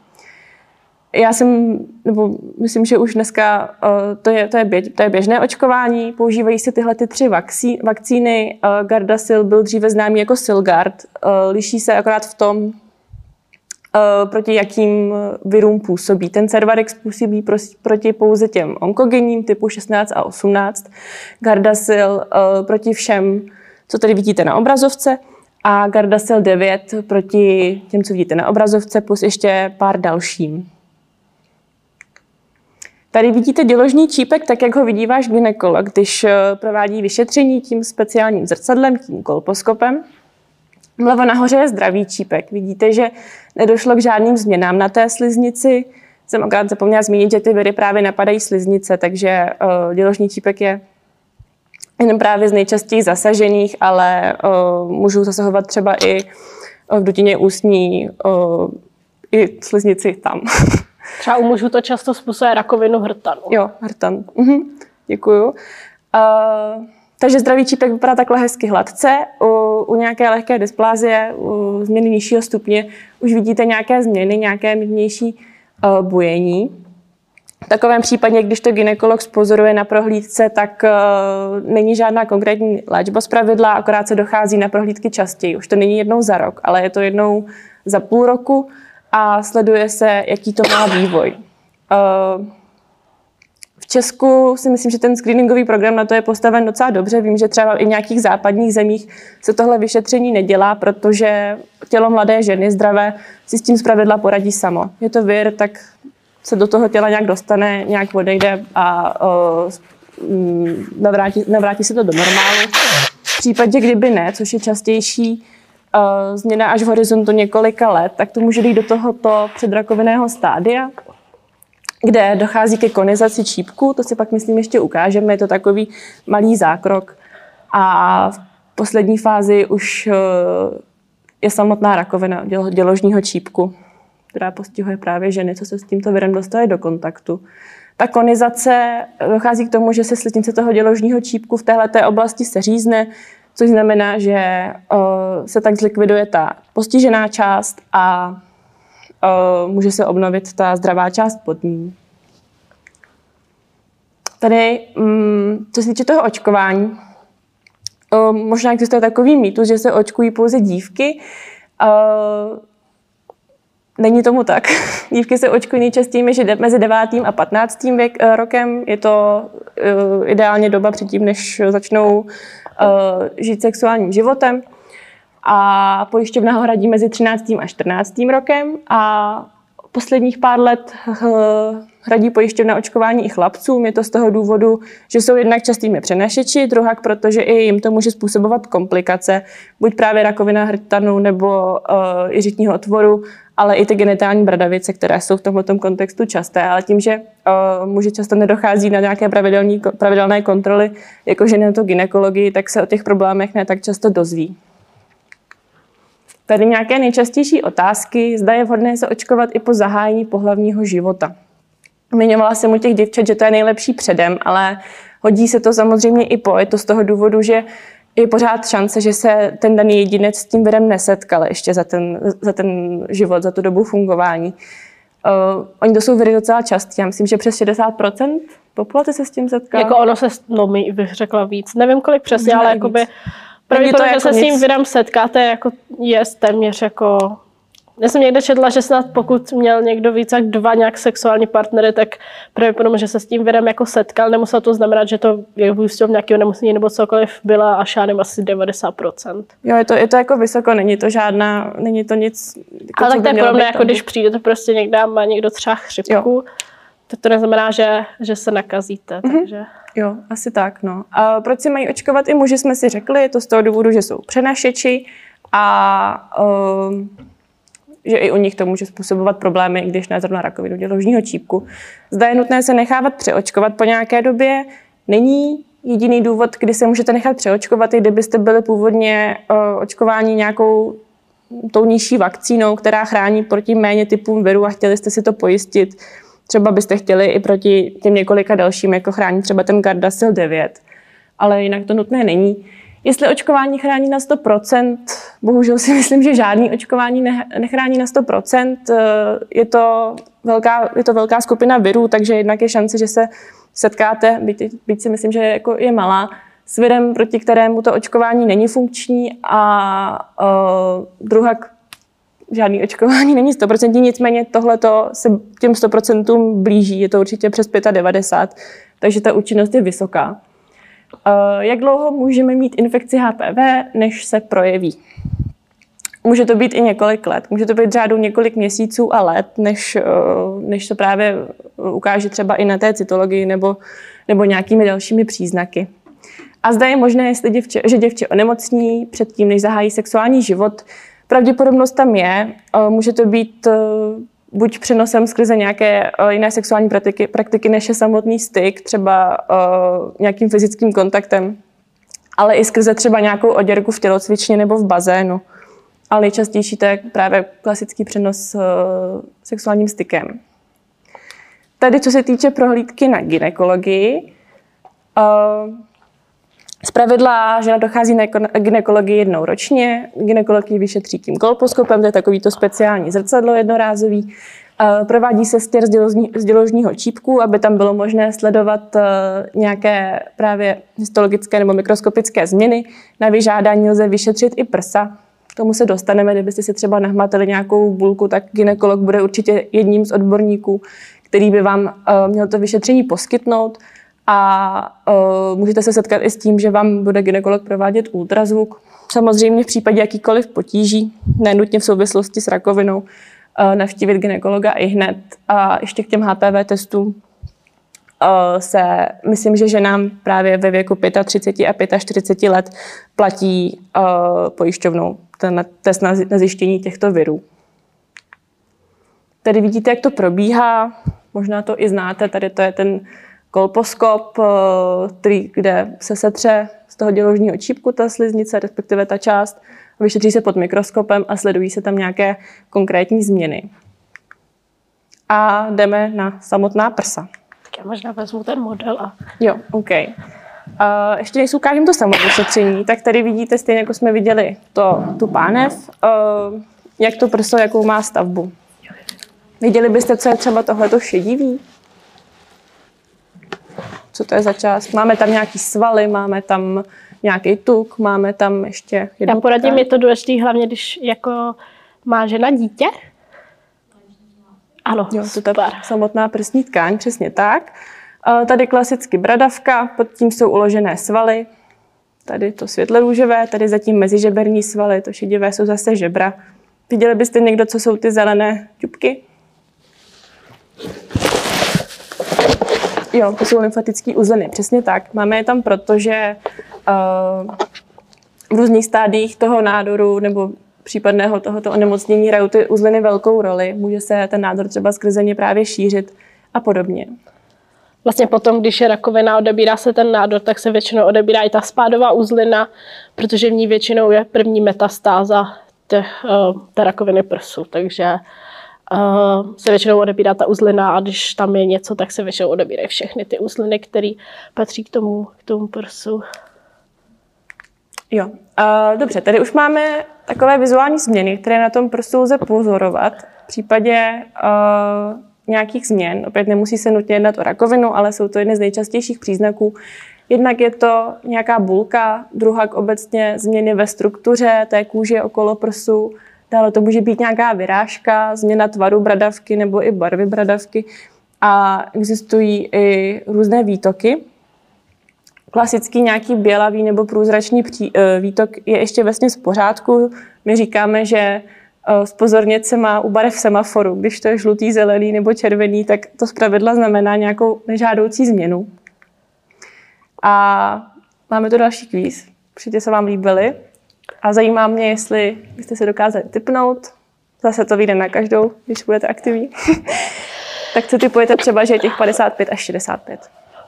Myslím, že už dneska to je běžné očkování. Používají se tyhle 3 vakcíny. Gardasil byl dříve známý jako Silgard. Liší se akorát v tom, proti jakým virům působí. Ten Cervarix působí proti pouze těm onkogenním typu 16 a 18. Gardasil proti všem, co tady vidíte na obrazovce. A Gardasil 9 proti těm, co vidíte na obrazovce, plus ještě pár dalším. Tady vidíte děložní čípek, tak jak ho vidí váš gynekolog, když provádí vyšetření tím speciálním zrcadlem, tím kolposkopem. Vlevo nahoře je zdravý čípek. Vidíte, že nedošlo k žádným změnám na té sliznici. Jsem akorát zapomněla zmínit, že ty viry právě napadají sliznice, takže děložní čípek je jenom právě z nejčastěji zasažených, ale můžou zasahovat třeba i v dutině ústní, i sliznici tam. Třeba u mužů to často způsobuje rakovinu hrtanu. Jo, hrtan. Děkuju. Takže zdravý čípek vypadá takhle hezky hladce. U nějaké lehké dysplázie, u změny nižšího stupně, už vidíte nějaké změny, nějaké mírnější bujení. V takovém případě, když to gynekolog zpozoruje na prohlídce, tak není žádná konkrétní léčba zpravidla, akorát se dochází na prohlídky častěji. Už to není jednou za rok, ale je to jednou za půl roku a sleduje se, jaký to má vývoj. V Česku si myslím, že ten screeningový program na to je postaven docela dobře. Vím, že třeba i v nějakých západních zemích se tohle vyšetření nedělá, protože tělo mladé ženy zdravé si s tím zpravidla poradí samo. Je to vir, tak se do toho těla nějak dostane, nějak odejde a navrátí se to do normálu. V případě, kdyby ne, což je častější, změna až v horizontu několika let, tak to může jít do tohoto předrakovinného stádia, kde dochází ke konizaci čípku, to si pak myslím ještě ukážeme, je to takový malý zákrok a v poslední fázi už je samotná rakovina děložního čípku, která postihuje právě ženy, co se s tímto virem dostaly do kontaktu. Ta konizace dochází k tomu, že se sliznice toho děložního čípku v téhleté oblasti seřízne, což znamená, že se tak zlikviduje ta postižená část a může se obnovit ta zdravá část pod ní. Tady, co se týče toho očkování, možná existuje takový mýtus, že se očkují pouze dívky. Není tomu tak. Dívky se očkují nejčastěji mezi 9. a 15. rokem. Je to ideálně doba předtím, než začnou žít sexuálním životem. A pojišťovna ho hradí mezi 13. a 14. rokem a posledních pár let hradí pojišťovna očkování i chlapcům. Je to z toho důvodu, že jsou jednak častými přenašeči, druhak, protože i jim to může způsobovat komplikace, buď právě rakovina hrtanu nebo i řitního otvoru, ale i ty genitální bradavice, které jsou v tomto kontextu časté. Ale tím, že muži často nedochází na nějaké pravidelné kontroly, jako ženy na to gynekologii, tak se o těch problémech ne tak často dozví. Tady nějaké nejčastější otázky, zda je vhodné se očkovat i po zahájení pohlavního života. Zmiňovala jsem u těch děvčat, že to je nejlepší předem, ale hodí se to samozřejmě i po. Je to z toho důvodu, že je pořád šance, že se ten daný jedinec s tím virem nesetkal ještě za ten život, za tu dobu fungování. Oni to jsou viry docela častí. Já myslím, že přes 60% populace se s tím setká. Jako ono se, bych řekla víc. Nevím, kolik přesně, ale jakoby pravděpodobně, že jako se s tím virem setkáte, jako je téměř jako... Já jsem někde četla, že snad pokud měl někdo víc jak 2 nějak sexuální partnery, tak pravděpodobně, že se s tím virem jako setkal. Nemuselo to znamenat, že to vyústilo v nějakého onemocnění nebo cokoliv, byla až já nevím, asi 90%. Jo, je to jako vysoko, není to nic... Ale tak to je podobné, jako když přijdete prostě někde a má někdo třeba chřipku, tak to neznamená, že se nakazíte, takže... Jo, asi tak, no. A proč si mají očkovat i muži, jsme si řekli, je to z toho důvodu, že jsou přenašeči a že i u nich to může způsobovat problémy, i když ne zrovna rakovinu děložního čípku. Zda je nutné se nechávat přeočkovat po nějaké době. Není jediný důvod, kdy se můžete nechat přeočkovat, i kdybyste byli původně očkováni nějakou tou nižší vakcínou, která chrání proti méně typům viru a chtěli jste si to pojistit. Třeba byste chtěli i proti těm několika dalším, jako chrání třeba ten Gardasil 9. ale jinak to nutné není. Jestli očkování chrání na 100%, bohužel si myslím, že žádný očkování nechrání na 100%. Je to velká skupina virů, takže jednak je šance, že se setkáte, byť si myslím, že jako je malá, s virem, proti kterému to očkování není funkční a druhak žádný očkování není 100%, nicméně tohleto se těm 100% blíží, je to určitě přes 95%, takže ta účinnost je vysoká. Jak dlouho můžeme mít infekci HPV, než se projeví? Může to být i několik let, může to být řádu několik měsíců a let, než to právě ukáže třeba i na té cytologii nebo nějakými dalšími příznaky. A zda je možné, že děvče onemocní předtím, než zahájí sexuální život. Pravděpodobnost tam je, může to být buď přenosem skrze nějaké jiné sexuální praktiky než je samotný styk, třeba nějakým fyzickým kontaktem, ale i skrze třeba nějakou oděrku v tělocvičně nebo v bazénu. Ale nejčastější to je právě klasický přenos sexuálním stykem. Tady, co se týče prohlídky na gynekologii, zpravidla žena dochází na gynekologii jednou ročně. Gynekolog ji vyšetří tím kolposkopem, to je takovýto speciální zrcadlo jednorázový. Provádí se stěr z děložního čípku, aby tam bylo možné sledovat nějaké právě histologické nebo mikroskopické změny. Na vyžádání lze vyšetřit i prsa. K tomu se dostaneme, kdybyste si třeba nahmatali nějakou bulku, tak gynekolog bude určitě jedním z odborníků, který by vám měl to vyšetření poskytnout. A můžete se setkat i s tím, že vám bude gynekolog provádět ultrazvuk. Samozřejmě v případě jakýkoliv potíží, nenutně v souvislosti s rakovinou, navštívit gynekologa i hned. A ještě k těm HPV testům se, myslím, že ženám právě ve věku 35 a 45 let platí pojišťovnou ten test na zjištění těchto virů. Tady vidíte, jak to probíhá. Možná to i znáte, tady to je ten kolposkop, kde se setře z toho děložního čípku ta sliznice, respektive ta část, vyšetří se pod mikroskopem a sledují se tam nějaké konkrétní změny. A jdeme na samotná prsa. Tak já možná vezmu ten model a... Jo, OK. Ještě než ukážeme to samovyšetření, tak tady vidíte, stejně jako jsme viděli tu pánev, jak to prso, jakou má stavbu. Viděli byste, co je třeba tohleto šedivý? Co to je za část? Máme tam nějaký svaly, máme tam nějaký tuk, máme tam ještě jednu. Já poradím, je to důležité, hlavně když jako má žena dítě. Ano, jo, to je samotná prsní tkáň, přesně tak. Tady klasicky bradavka, pod tím jsou uložené svaly. Tady to světle růžové, tady zatím mezižeberní svaly, to šedivé jsou zase žebra. Viděli byste někdo, co jsou ty zelené ťupky? Jo, to jsou lymfatické uzliny, přesně tak. Máme je tam, protože v různých stádiích toho nádoru nebo případného tohoto onemocnění hrajou ty uzliny velkou roli. Může se ten nádor třeba skrze ně právě šířit a podobně. Vlastně potom, když je rakovina, odebírá se ten nádor, tak se většinou odebírá i ta spádová uzlina, protože v ní většinou je první metastáza té rakoviny prsu, takže se většinou odebírá ta uzlina a když tam je něco, tak se většinou odebírají všechny ty uzliny, které patří k tomu prsu. Jo, dobře, tady už máme takové vizuální změny, které na tom prsu lze pozorovat. V případě nějakých změn, opět nemusí se nutně jednat o rakovinu, ale jsou to jedny z nejčastějších příznaků. Jednak je to nějaká bulka, druhak obecně změny ve struktuře té kůže okolo prsu, dále to může být nějaká vyrážka, změna tvaru bradavky nebo i barvy bradavky a existují i různé výtoky. Klasický nějaký bělavý nebo průzračný výtok je ještě vesměs v pořádku. My říkáme, že zpozornět se má u barev semaforu. Když to je žlutý, zelený nebo červený, tak to zpravidla znamená nějakou nežádoucí změnu. A máme tu další kvíz. Určitě se vám líbily. A zajímá mě, jestli byste se dokázali tipnout. Zase to vyjde na každou, když budete aktivní. Tak co tipujete třeba, že je těch 55 až 65?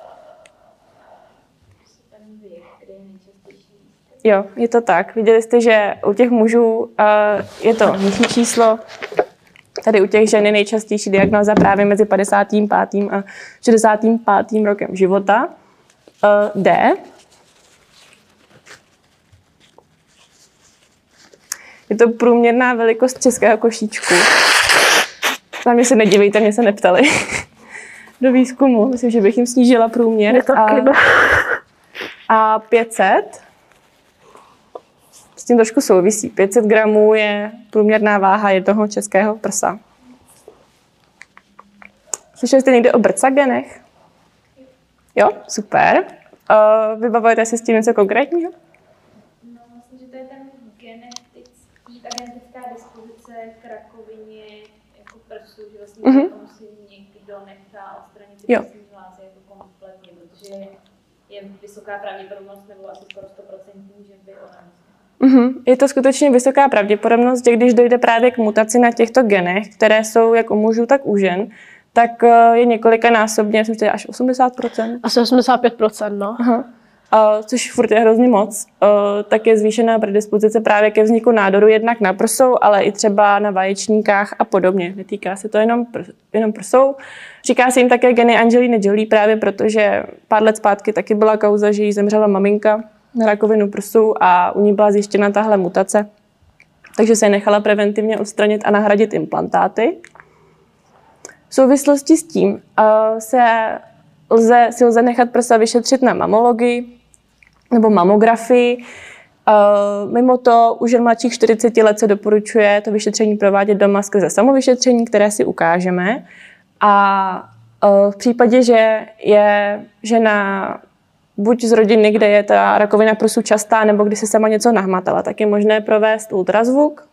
Jo, je to tak. Viděli jste, že u těch mužů je to nižší číslo. Tady u těch žen je nejčastější diagnóza právě mezi 55. a 65. rokem života. D. Je to průměrná velikost českého košíčku. Na mě se nedívejte, mě se neptali do výzkumu. Myslím, že bych jim snížila průměr. A 500, s tím trošku souvisí. 500 gramů je průměrná váha jednoho českého prsa. Slyšeli jste někdy o brcagenech? Jo, super. Vybavujete si s tím něco konkrétního? No, myslím, že to je ten ta genetická dispozice k rakovině jako prsu, že vlastně to musí někdo nechá odstranit ty prsní žlázy jako kompletně, protože je vysoká pravděpodobnost, nebo asi skoro 100%, že by onemocněla. Je to skutečně vysoká pravděpodobnost, že když dojde právě k mutaci na těchto genech, které jsou jak u mužů, tak u žen, tak je několikanásobně, myslím, že až 80%. Asi 85%, no. Což furt je hrozně moc. Tak je zvýšená predispozice právě ke vzniku nádoru jednak na prsou, ale i třeba na vaječníkách a podobně. Netýká se to jenom prsou. Říká se jim také geny Angeliny Jolie právě protože pár let zpátky taky byla kauza, že jí zemřela maminka na rakovinu prsu a u ní byla zjištěna tahle mutace. Takže se nechala preventivně odstranit a nahradit implantáty. V souvislosti s tím si lze nechat prsa vyšetřit na mamologii nebo mamografii. Mimo to u žen mladších 40 let se doporučuje to vyšetření provádět doma skrze samovyšetření, které si ukážeme. A v případě, že je žena buď z rodiny, kde je ta rakovina prsu častá, nebo kdy se sama něco nahmatala, tak je možné provést ultrazvuk.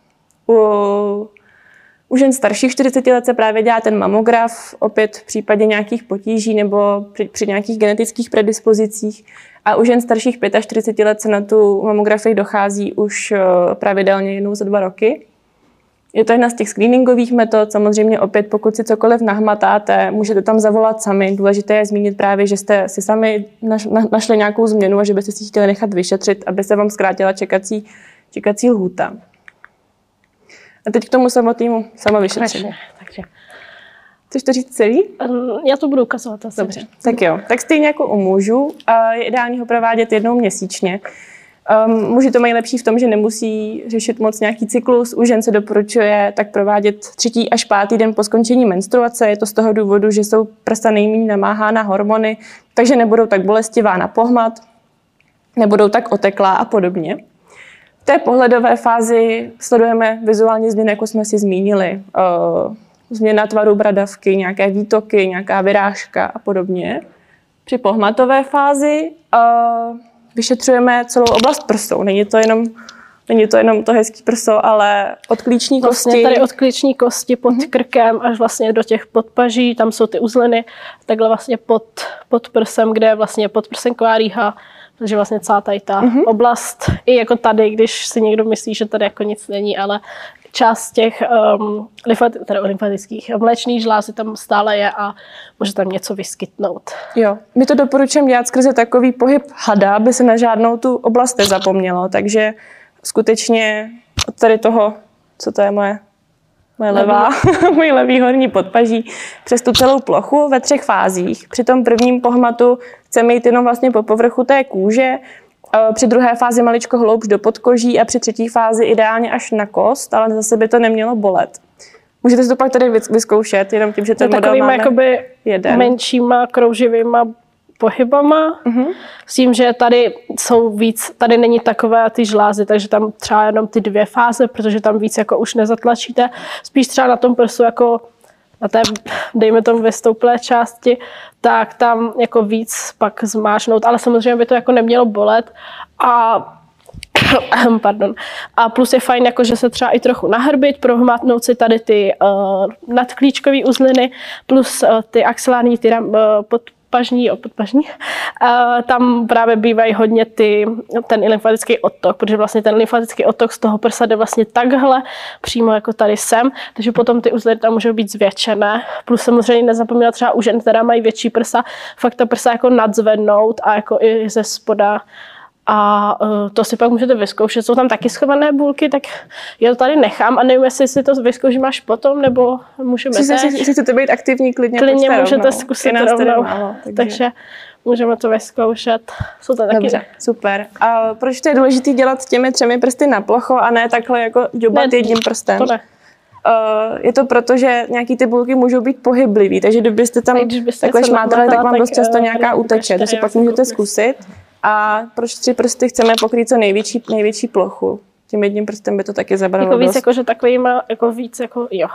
U žen starších 40 let se právě dělá ten mamograf, opět v případě nějakých potíží nebo při nějakých genetických predispozicích. A u žen starších 45 let se na tu mamografii dochází už pravidelně jednou za 2 roky. Je to jedna z těch screeningových metod. Samozřejmě opět, pokud si cokoliv nahmatáte, můžete tam zavolat sami. Důležité je zmínit právě, že jste si sami našli nějakou změnu a že byste si chtěli nechat vyšetřit, aby se vám zkrátila čekací lhůta. A teď k tomu samotnému samovyšetření. Takže. Chceš to říct celý? Já to budu ukazovat asi. Dobře, tak jo. Tak stejně jako u mužů je ideální ho provádět jednou měsíčně. Muži to mají lepší v tom, že nemusí řešit moc nějaký cyklus. U žen se doporučuje tak provádět 3. až 5. den po skončení menstruace. Je to z toho důvodu, že jsou prsa nejméně namáhána hormony, takže nebudou tak bolestivá na pohmat, nebudou tak oteklá a podobně. V té pohledové fázi sledujeme vizuální změny, jako jsme si zmínili. Změna tvaru bradavky, nějaké výtoky, nějaká vyrážka a podobně. Při pohmatové fázi vyšetřujeme celou oblast prsou. Není to jenom to hezký prso, ale od klíční kosti. Vlastně tady od klíční kosti pod krkem až vlastně do těch podpaží, tam jsou ty uzliny, takhle vlastně pod prsem, kde je vlastně podprsenková rýha, takže vlastně celá tady ta oblast, i jako tady, když si někdo myslí, že tady jako nic není, ale část těch lymfatických mléčných žlázy tam stále je a může tam něco vyskytnout. Jo, my to doporučujeme dělat skrze takový pohyb hada, aby se na žádnou tu oblast nezapomnělo, takže skutečně od tady toho, co to je moje levý horní podpaží, přes tu celou plochu ve 3 fázích. Při tom prvním pohmatu chceme jít jenom vlastně po povrchu té kůže, při druhé fázi maličko hloubš do podkoží a při 3. fázi ideálně až na kost, ale zase by to nemělo bolet. Můžete si to pak tady vyzkoušet, jenom tím, že ten model máme jakoby jeden. Menšíma krouživýma pohybama, s tím, že tady jsou víc, tady není takové ty žlázy, takže tam třeba jenom ty 2 fáze, protože tam víc jako už nezatlačíte. Spíš třeba na tom prsu jako na té, dejme tomu vystouplé části, tak tam jako víc pak zmáčknout, ale samozřejmě by to jako nemělo bolet a plus je fajn, jako, že se třeba i trochu nahrbit, prohmátnout si tady ty nadklíčkové uzliny, plus ty axilární, ty podpažní, tam právě bývají hodně ten lymfatický odtok, protože vlastně ten lymfatický odtok z toho prsa jde vlastně takhle, přímo jako tady sem, takže potom ty uzly tam můžou být zvětšené. Plus samozřejmě nezapomněla třeba u žen, která mají větší prsa, fakt ta prsa jako nadzvednout a jako i ze spoda. A to si pak můžete vyzkoušet. Jsou tam taky schované bulky, tak já to tady nechám a nevím, jestli si to vyzkouším až potom, nebo můžeme teď. Jestli chcete být aktivní, klidně můžete zkusit rovnou. Takže můžeme to vyzkoušet. Jsou to taky. Dobře, super. A proč to je důležité dělat těmi 3 prsty na plocho a ne takhle jako džobat jedním prstem? To ne. Je to proto, že nějaký ty bulky můžou být pohyblivý, takže kdybyste tam takhle šmátrali, tak vám dost často nějaká uteče, to si pak můžete zkusit. A proč 3 prsty chceme pokrýt co největší plochu? Tím jedním prstem by to taky zabralo jako víc, dost. jako, že takový má, jako víc, jako jo.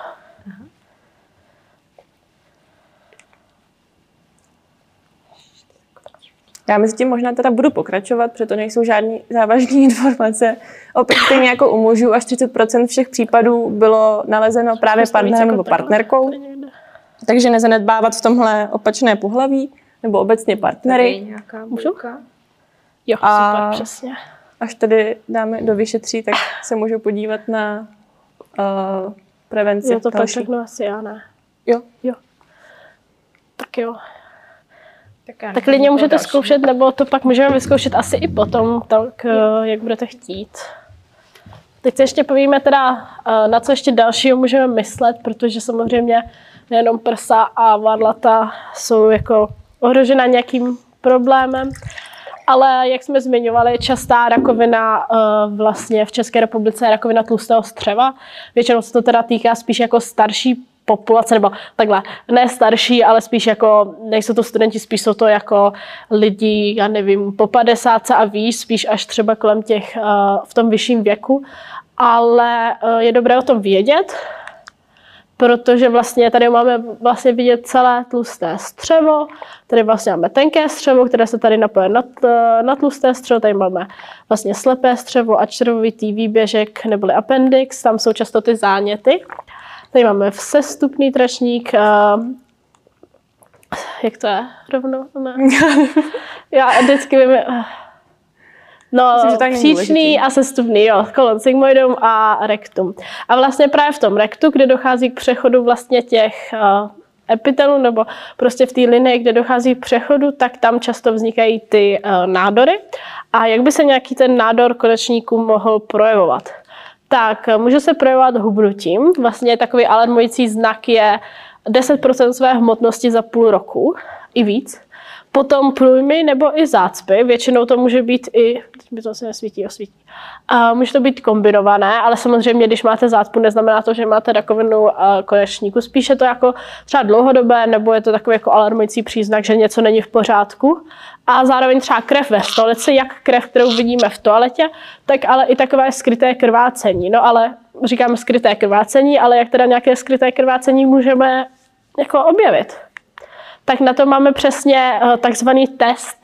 Já mezi tím možná teda budu pokračovat, protože to nejsou žádné závažné informace. Opět stejně jako u mužů, až 30% všech případů bylo nalezeno právě partnerem nebo partnerkou. Takže nezanedbávat v tomhle opačné pohlaví nebo obecně partnery. Nějaká bulka. Jo, super, přesně. Až tady dáme do vyšetří, tak se můžu podívat na prevenci. Jo, to pak řeknu asi já, ne. Jo. Tak jo. Tak klidně můžete zkoušet, nebo to pak můžeme vyzkoušet asi i potom, tak jak budete chtít. Teď se ještě povíme teda, na co ještě dalšího můžeme myslet, protože samozřejmě nejenom prsa a varlata jsou jako ohrožena nějakým problémem, ale jak jsme zmiňovali, častá rakovina vlastně v České republice je rakovina tlustého střeva. Většinou se to teda týká spíš jako starší populace, nebo takhle, ne starší, ale spíš jako, nejsou to studenti, spíš jsou to jako lidi, já nevím, po 50 a víc, spíš až třeba kolem těch v tom vyšším věku, ale je dobré o tom vědět, protože vlastně tady máme vlastně vidět celé tlusté střevo, tady vlastně máme tenké střevo, které se tady napoje na tlusté střevo, tady máme vlastně slepé střevo a červovitý výběžek neboli appendix, tam jsou často ty záněty. Tady máme sestupný tračník, jak to je rovno? Ne. Já vždycky vím, no, příčný a sestupný, jo, kolon sigmoidum a rektum. A vlastně právě v tom rektu, kde dochází k přechodu vlastně těch epitelů, nebo prostě v té linii, kde dochází k přechodu, tak tam často vznikají ty nádory. A jak by se nějaký ten nádor konečníků mohl projevovat? Tak může se projevovat hubnutím. Vlastně takový alarmující znak je 10% své hmotnosti za půl roku i víc. Potom průjmy nebo i zácpy. Většinou to může být i, teď to se nesvítí, osvítí. Může to být kombinované, ale samozřejmě, když máte zácpu, neznamená to, že máte rakovinu konečníku. Spíše to jako třeba dlouhodobé, nebo je to takový jako alarmující příznak, že něco není v pořádku. A zároveň třeba krev ve stolici, jak krev, kterou vidíme v toaletě, tak ale i takové skryté krvácení. No ale říkáme skryté krvácení, ale jak teda nějaké skryté krvácení můžeme jako objevit? Tak na to máme přesně takzvaný test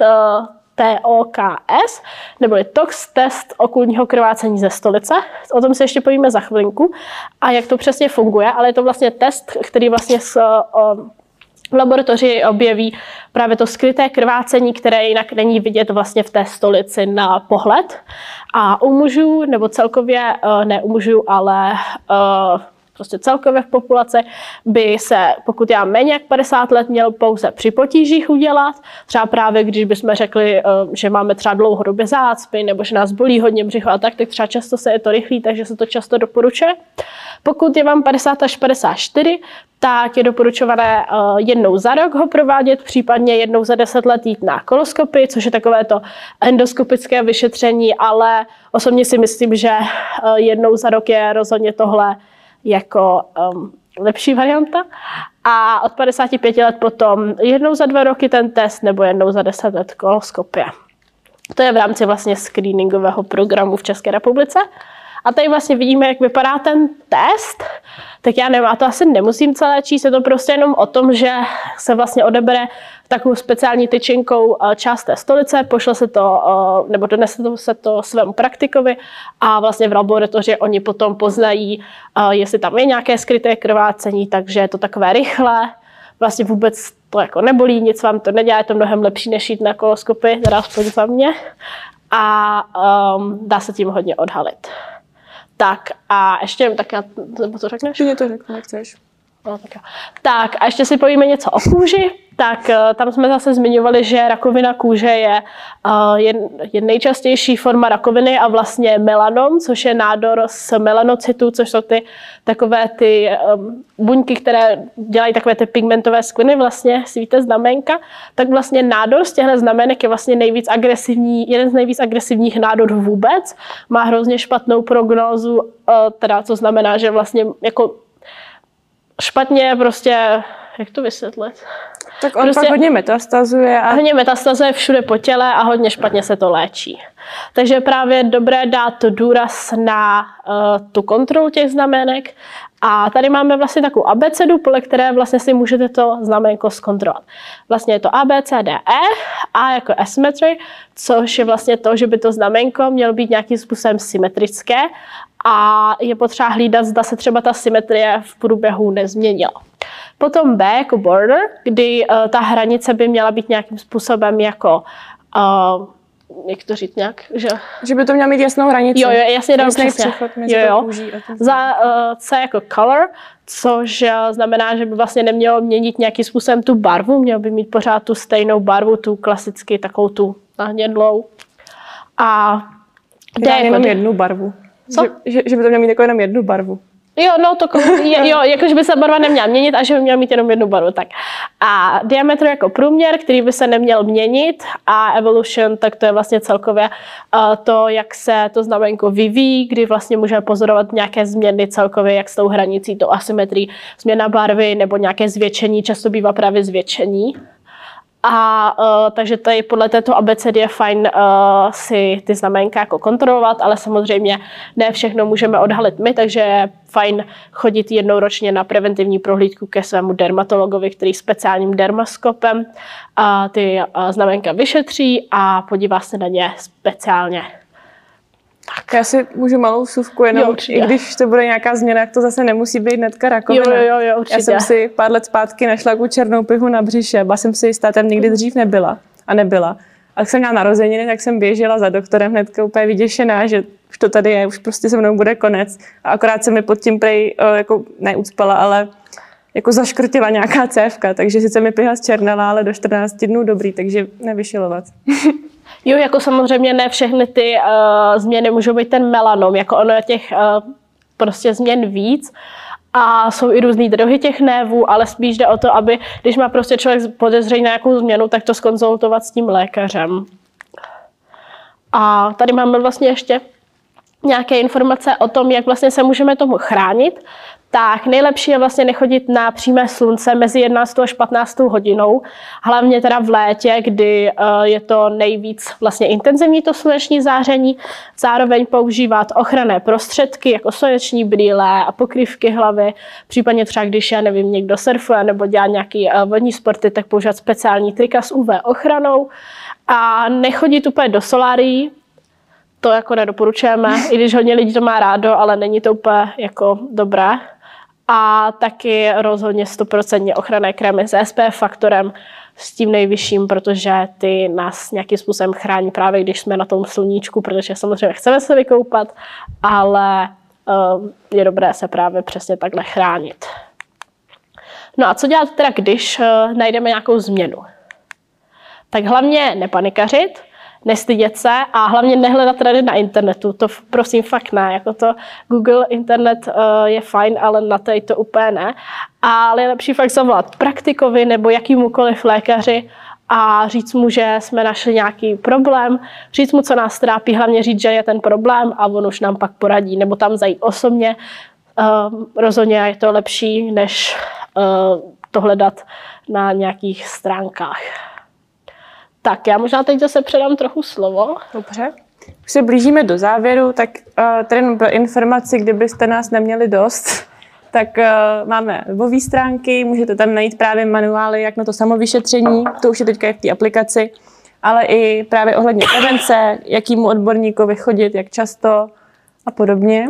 TOKS, neboli TOX, test okulního krvácení ze stolice. O tom se ještě povíme za chvilinku a jak to přesně funguje, ale je to vlastně test, který vlastně v laboratoři objeví právě to skryté krvácení, které jinak není vidět vlastně v té stolici na pohled. A u mužů, nebo celkově, ne u mužů, ale prostě celkově v populaci by se, pokud já méně jak 50 let, měl pouze při potížích udělat. Třeba právě, když bychom řekli, že máme třeba dlouhodobě zácpy, nebo že nás bolí hodně břicho a tak třeba často se je to rychlý, takže se to často doporučuje. Pokud je vám 50 až 54, tak je doporučované jednou za rok ho provádět, případně jednou za 10 let jít na koloskopii, což je takové to endoskopické vyšetření, ale osobně si myslím, že jednou za rok je rozhodně tohle jako lepší varianta. A od 55 let potom jednou za 2 roky ten test nebo jednou za 10 let koloskopie. To je v rámci vlastně screeningového programu v České republice. A tady vlastně vidíme, jak vypadá ten test. Tak já nevím, a to asi nemusím celé číst, je to prostě jenom o tom, že se vlastně odebere takovou speciální tyčinkou část té stolice, pošle se to, nebo donese se to svému praktikovi a vlastně v laboratoři oni potom poznají, jestli tam je nějaké skryté krvácení, takže je to takové rychlé, vlastně vůbec to jako nebolí, nic vám to nedělá, je to mnohem lepší, než jít na koloskopii, teda aspoň za mě, a dá se tím hodně odhalit. Tak a ještě, tak já, nebo to řekneš? Ty mě to řeknu, jak chceš. No, tak a ještě si povíme něco o kůži. Tak tam jsme zase zmiňovali, že rakovina kůže je nejčastější forma rakoviny a vlastně melanom, což je nádor z melanocytů, což jsou takové ty buňky, které dělají takové ty pigmentové skvrny, vlastně si víte znamenka, tak vlastně nádor z těchto znamenek je vlastně nejvíc agresivní, jeden z nejvíc agresivních nádorů vůbec. Má hrozně špatnou prognózu, teda co znamená, že vlastně jako špatně prostě, jak to vysvětlit? Tak on prostě pak hodně metastazuje. Hodně metastazuje všude po těle a hodně špatně se to léčí. Takže je právě dobré dát důraz na tu kontrolu těch znamenek. A tady máme vlastně takovou abecedu, podle které vlastně si můžete to znamenko zkontrolovat. Vlastně je to A, B, C, D, E. A jako asymmetry, což je vlastně to, že by to znamenko mělo být nějakým způsobem symetrické. A je potřeba hlídat, zda se třeba ta symetrie v průběhu nezměnila. Potom B jako border, kdy ta hranice by měla být nějakým způsobem jako, jak to říct nějak, že by to mělo mít jasnou hranici. Jo, jasně dám přesně. Jo. Za C jako color, což znamená, že by vlastně nemělo měnit nějakým způsobem tu barvu, mělo by mít pořád tu stejnou barvu, tu klasicky takovou tu nahnědlou. A D jako jenom jednu barvu. Co? Že by to mělo mít jako jenom jednu barvu. Jo, no to jakože by se barva neměla měnit a že by měla mít jenom jednu barvu. Tak. A diametr jako průměr, který by se neměl měnit, a evolution, tak to je vlastně celkově to, jak se to znamenko vyvíjí, kdy vlastně můžeme pozorovat nějaké změny celkově, jak s tou hranicí, to asymetrii, změna barvy nebo nějaké zvětšení, často bývá právě zvětšení. A takže tady podle této abecedy je fajn si ty znamenka jako kontrolovat, ale samozřejmě ne všechno můžeme odhalit my, takže je fajn chodit jednou ročně na preventivní prohlídku ke svému dermatologovi, který speciálním dermaskopem ty znamenka vyšetří a podívá se na ně speciálně. Tak já si můžu malou vsuvku, jenom i když to bude nějaká změna, jak to zase nemusí být hnedka rakovina. Jo, určitě. Já jsem si pár let zpátky našla jako černou pihu na břiše, byla jsem si jistá, tam nikdy dřív nebyla. A když jsem měla narozeniny, tak jsem běžela za doktorem hnedka úplně vyděšená, že už to tady je, už prostě se mnou bude konec. A akorát se mi pod tím prej jako neucpala, ale jako zaškrtila nějaká cévka, takže sice mi piha zčernala, ale do 14 dnů dobrý, takže nevyšilovat. Jo, jako samozřejmě ne všechny ty změny můžou být ten melanom, jako ono je těch prostě změn víc a jsou i různý druhy těch névů, ale spíš jde o to, aby když má prostě člověk podezření na nějakou změnu, tak to zkonzultovat s tím lékařem. A tady máme vlastně ještě nějaké informace o tom, jak vlastně se můžeme tomu chránit. Tak nejlepší je vlastně nechodit na přímé slunce mezi 11. až 15. hodinou, hlavně teda v létě, kdy je to nejvíc vlastně intenzivní to sluneční záření. Zároveň používat ochranné prostředky jako sluneční brýle a pokrývky hlavy, případně třeba když, já nevím, někdo surfuje nebo dělá nějaký vodní sporty, tak používat speciální trika s UV ochranou a nechodit úplně do solárií. To jako nedoporučujeme, i když hodně lidí to má rádo, ale není to úplně jako dobré. A taky rozhodně 100% ochranné krémy s SPF faktorem, s tím nejvyšším, protože ty nás nějakým způsobem chrání právě, když jsme na tom sluníčku, protože samozřejmě chceme se vykoupat, ale je dobré se právě přesně takhle chránit. No a co dělat teda, když najdeme nějakou změnu? Tak hlavně nepanikařit, nestydět se a hlavně nehledat rady na internetu. To prosím fakt ne. Jako to Google, internet je fajn, ale na to úplně ne. Ale je lepší fakt zavolat praktikovi nebo jakýmukoliv lékaři a říct mu, že jsme našli nějaký problém, říct mu, co nás trápí, hlavně říct, že je ten problém a on už nám pak poradí. Nebo tam zajít osobně. Rozhodně je to lepší, než to hledat na nějakých stránkách. Tak, já možná teď zase předám trochu slovo. Dobře. Už se blížíme do závěru, tak tady jenom pro informaci, kdybyste nás neměli dost, tak máme webové stránky, můžete tam najít právě manuály, jak na to samovyšetření, to už je teďka v té aplikaci, ale i právě ohledně prevence, jakýmu odborníkovi chodit, jak často a podobně.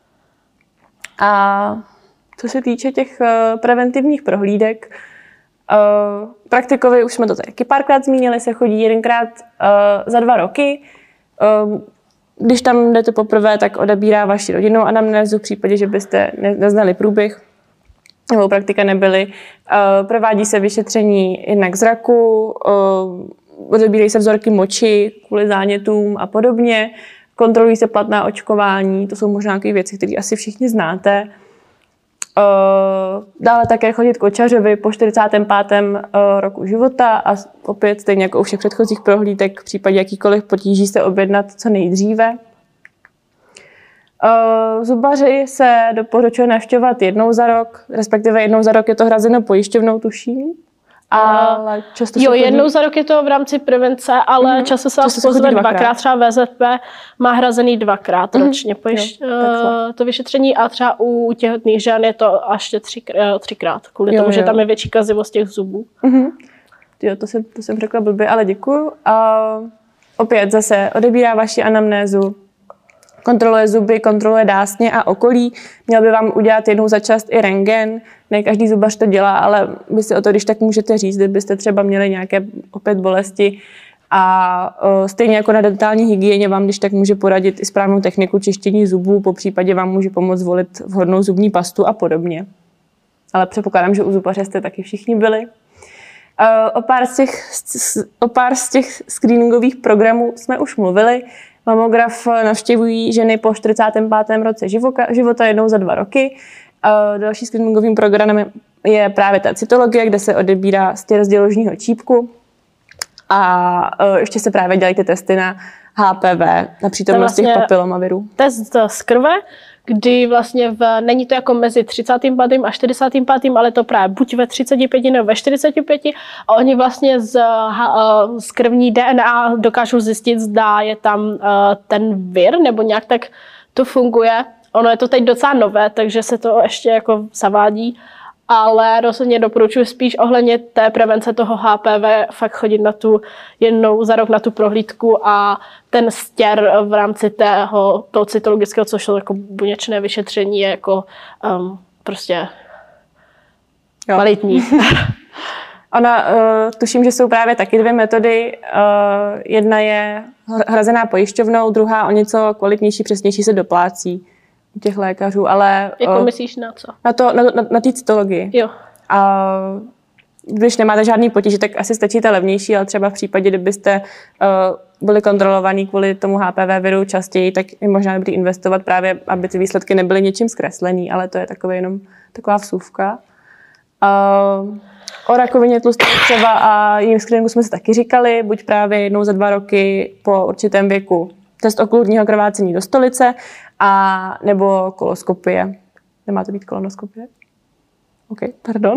A co se týče těch preventivních prohlídek, praktikovi, už jsme to taky párkrát zmínili, se chodí jedenkrát za 2 roky. Když tam jdete poprvé, tak odebírá vaši rodinnou anamnézu v případě, že byste neznali průběh. nebo praktika nebyly. Provádí se vyšetření jednak zraku, odebírají se vzorky moči kvůli zánětům a podobně, kontrolují se platná očkování, to jsou možná takové věci, které asi všichni znáte. Dále také chodit k očařovi po 45. roku života a opět stejně jako u všech předchozích prohlídek v případě jakýkoliv potíží se objednat co nejdříve. Zubaři se doporučuje navštěvovat jednou za rok, respektive jednou za rok je to hrazeno pojišťovnou, tuším. Ale často jo, jednou za rok je to v rámci prevence, ale často se vás pozve dvakrát. Třeba VZP má hrazený 2x ročně to vyšetření a třeba u těhotných žen je to až 3x, kvůli tomu, že tam je větší kazivost těch zubů. Jo, to jsem řekla blbě, ale děkuju. Opět zase odebírá vaši anamnézu, kontroluje zuby, kontroluje dásně a okolí. Měl by vám udělat jednou za čas i rentgen. Ne každý zubař to dělá, ale vy si o to když tak můžete říct, kdybyste třeba měli nějaké opět bolesti. A stejně jako na dentální hygieně vám když tak může poradit i správnou techniku čištění zubů, popřípadě vám může pomoct zvolit vhodnou zubní pastu a podobně. Ale předpokládám, že u zubaře jste taky všichni byli. O pár z těch screeningových programů jsme už mluvili. Mamograf navštěvují ženy po 45. roce života jednou za 2 roky. Další screeningovým programem je právě ta cytologie, kde se odebírá stěra z děložního čípku a ještě se právě dělají ty testy na HPV, na přítomnost těch papilomavirů. Test z krve, kdy vlastně není to jako mezi 35. a 45., ale to právě buď ve 35 nebo ve 45 a oni vlastně z krevní DNA dokážou zjistit, zda je tam ten vir nebo nějak tak to funguje. Ono je to teď docela nové, takže se to ještě jako zavádí, ale rozhodně doporučuji spíš ohledně té prevence toho HPV fakt chodit na tu jednou za rok na tu prohlídku a ten stěr v rámci toho cytologického, což je jako buněčné vyšetření, je jako prostě kvalitní. Ona, tuším, že jsou právě taky 2 metody. Jedna je hrazená pojišťovnou, druhá o něco kvalitnější, přesnější se doplácí u těch lékařů, ale... Jako myslíš na co? Na té cytologii. Jo. A když nemáte žádný potíže, tak asi stačí ta levnější, ale třeba v případě, kdybyste byli kontrolovaní kvůli tomu HPV viru častěji, tak je možná dobrý investovat právě, aby ty výsledky nebyly něčím zkreslený, ale to je jenom taková vsuvka. O rakovině tlustého střeva a jejím screeningu jsme si taky říkali, buď právě jednou za 2 roky po určitém věku test okultního krvácení do stolice a nebo koloskopie. Nemá to být kolonoskopie? OK, pardon.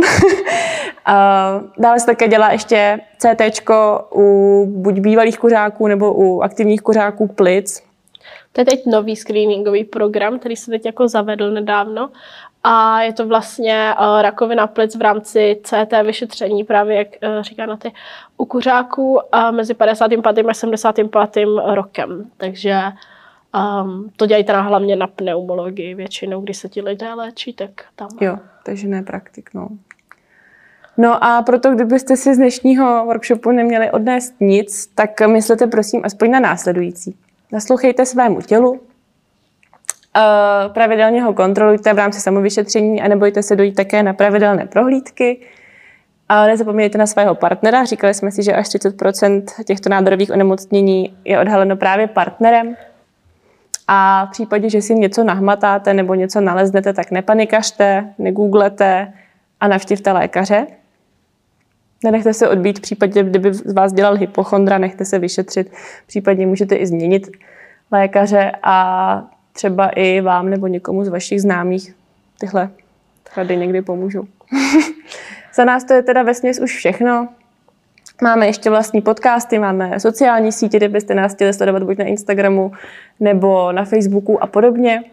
Dále se také dělá ještě CTčko u buď bývalých kuřáků nebo u aktivních kuřáků plic. To je teď nový screeningový program, který se teď jako zavedl nedávno. A je to vlastně rakovina plic v rámci CT vyšetření, právě jak říkáte, u kuřáků mezi 55. a 75. rokem. Takže to dělají teda hlavně na pneumologii většinou, když se ti lidé léčí, tak tam. Jo, takže ne praktik, no. No a proto, kdybyste si z dnešního workshopu neměli odnést nic, tak myslete prosím aspoň na následující. Naslouchejte svému tělu, pravidelně ho kontrolujte v rámci samovyšetření a nebojte se dojít také na pravidelné prohlídky. A nezapomeňte na svého partnera. Říkali jsme si, že až 30% těchto nádorových onemocnění je odhaleno právě partnerem. A v případě, že si něco nahmatáte nebo něco naleznete, tak nepanikařte, negooglete a navštivte lékaře. Nenechte se odbít v případě, kdyby z vás dělal hypochondra, nechte se vyšetřit. Případně můžete i změnit lékaře a třeba i vám nebo někomu z vašich známých tyhle rady někdy pomůžou. Za nás to je teda vesměs už všechno. Máme ještě vlastní podcasty, máme sociální sítě, kde byste nás chtěli sledovat buď na Instagramu nebo na Facebooku a podobně.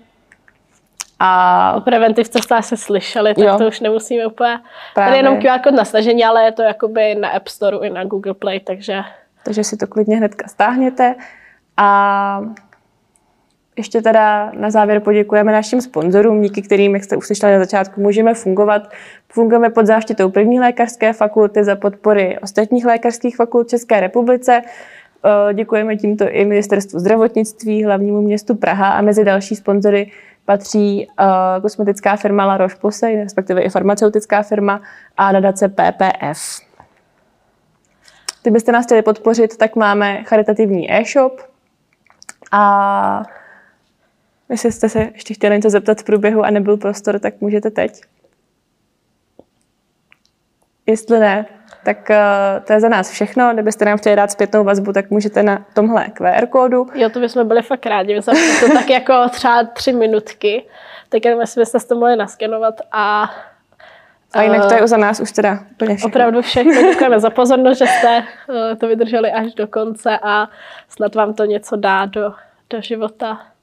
A o preventivce jste se slyšeli, tak to už nemusíme úplně. Právě. Tady jenom QR kód na stažení, ale je to jakoby na App Store i na Google Play, takže si to klidně hnedka stáhněte. A ještě teda na závěr poděkujeme našim sponzorům, díky kterým, jak jste uslyšeli na začátku, můžeme fungovat. Fungujeme pod záštitou první lékařské fakulty za podpory ostatních lékařských fakult v České republice. Děkujeme tímto i Ministerstvu zdravotnictví, hlavnímu městu Praha a mezi další sponzory patří kosmetická firma La Roche-Posay, respektive i farmaceutická firma a nadace PPF. Kdybyste nás chtěli podpořit, tak máme charitativní e-shop a jestli jste se ještě chtěli něco zeptat v průběhu a nebyl prostor, tak můžete teď. Jestli ne, tak to je za nás všechno. Kdybyste nám chtěli dát zpětnou vazbu, tak můžete na tomhle QR kódu. Jo, to bychom byli fakt rádi. My jsme to tak jako třeba 3 minutky, tak jenom byste to mohli naskenovat a jinak to je za nás už teda úplně všechno. Opravdu všechno. Děkujeme za pozornost, že jste to vydrželi až do konce a snad vám to něco dá do života.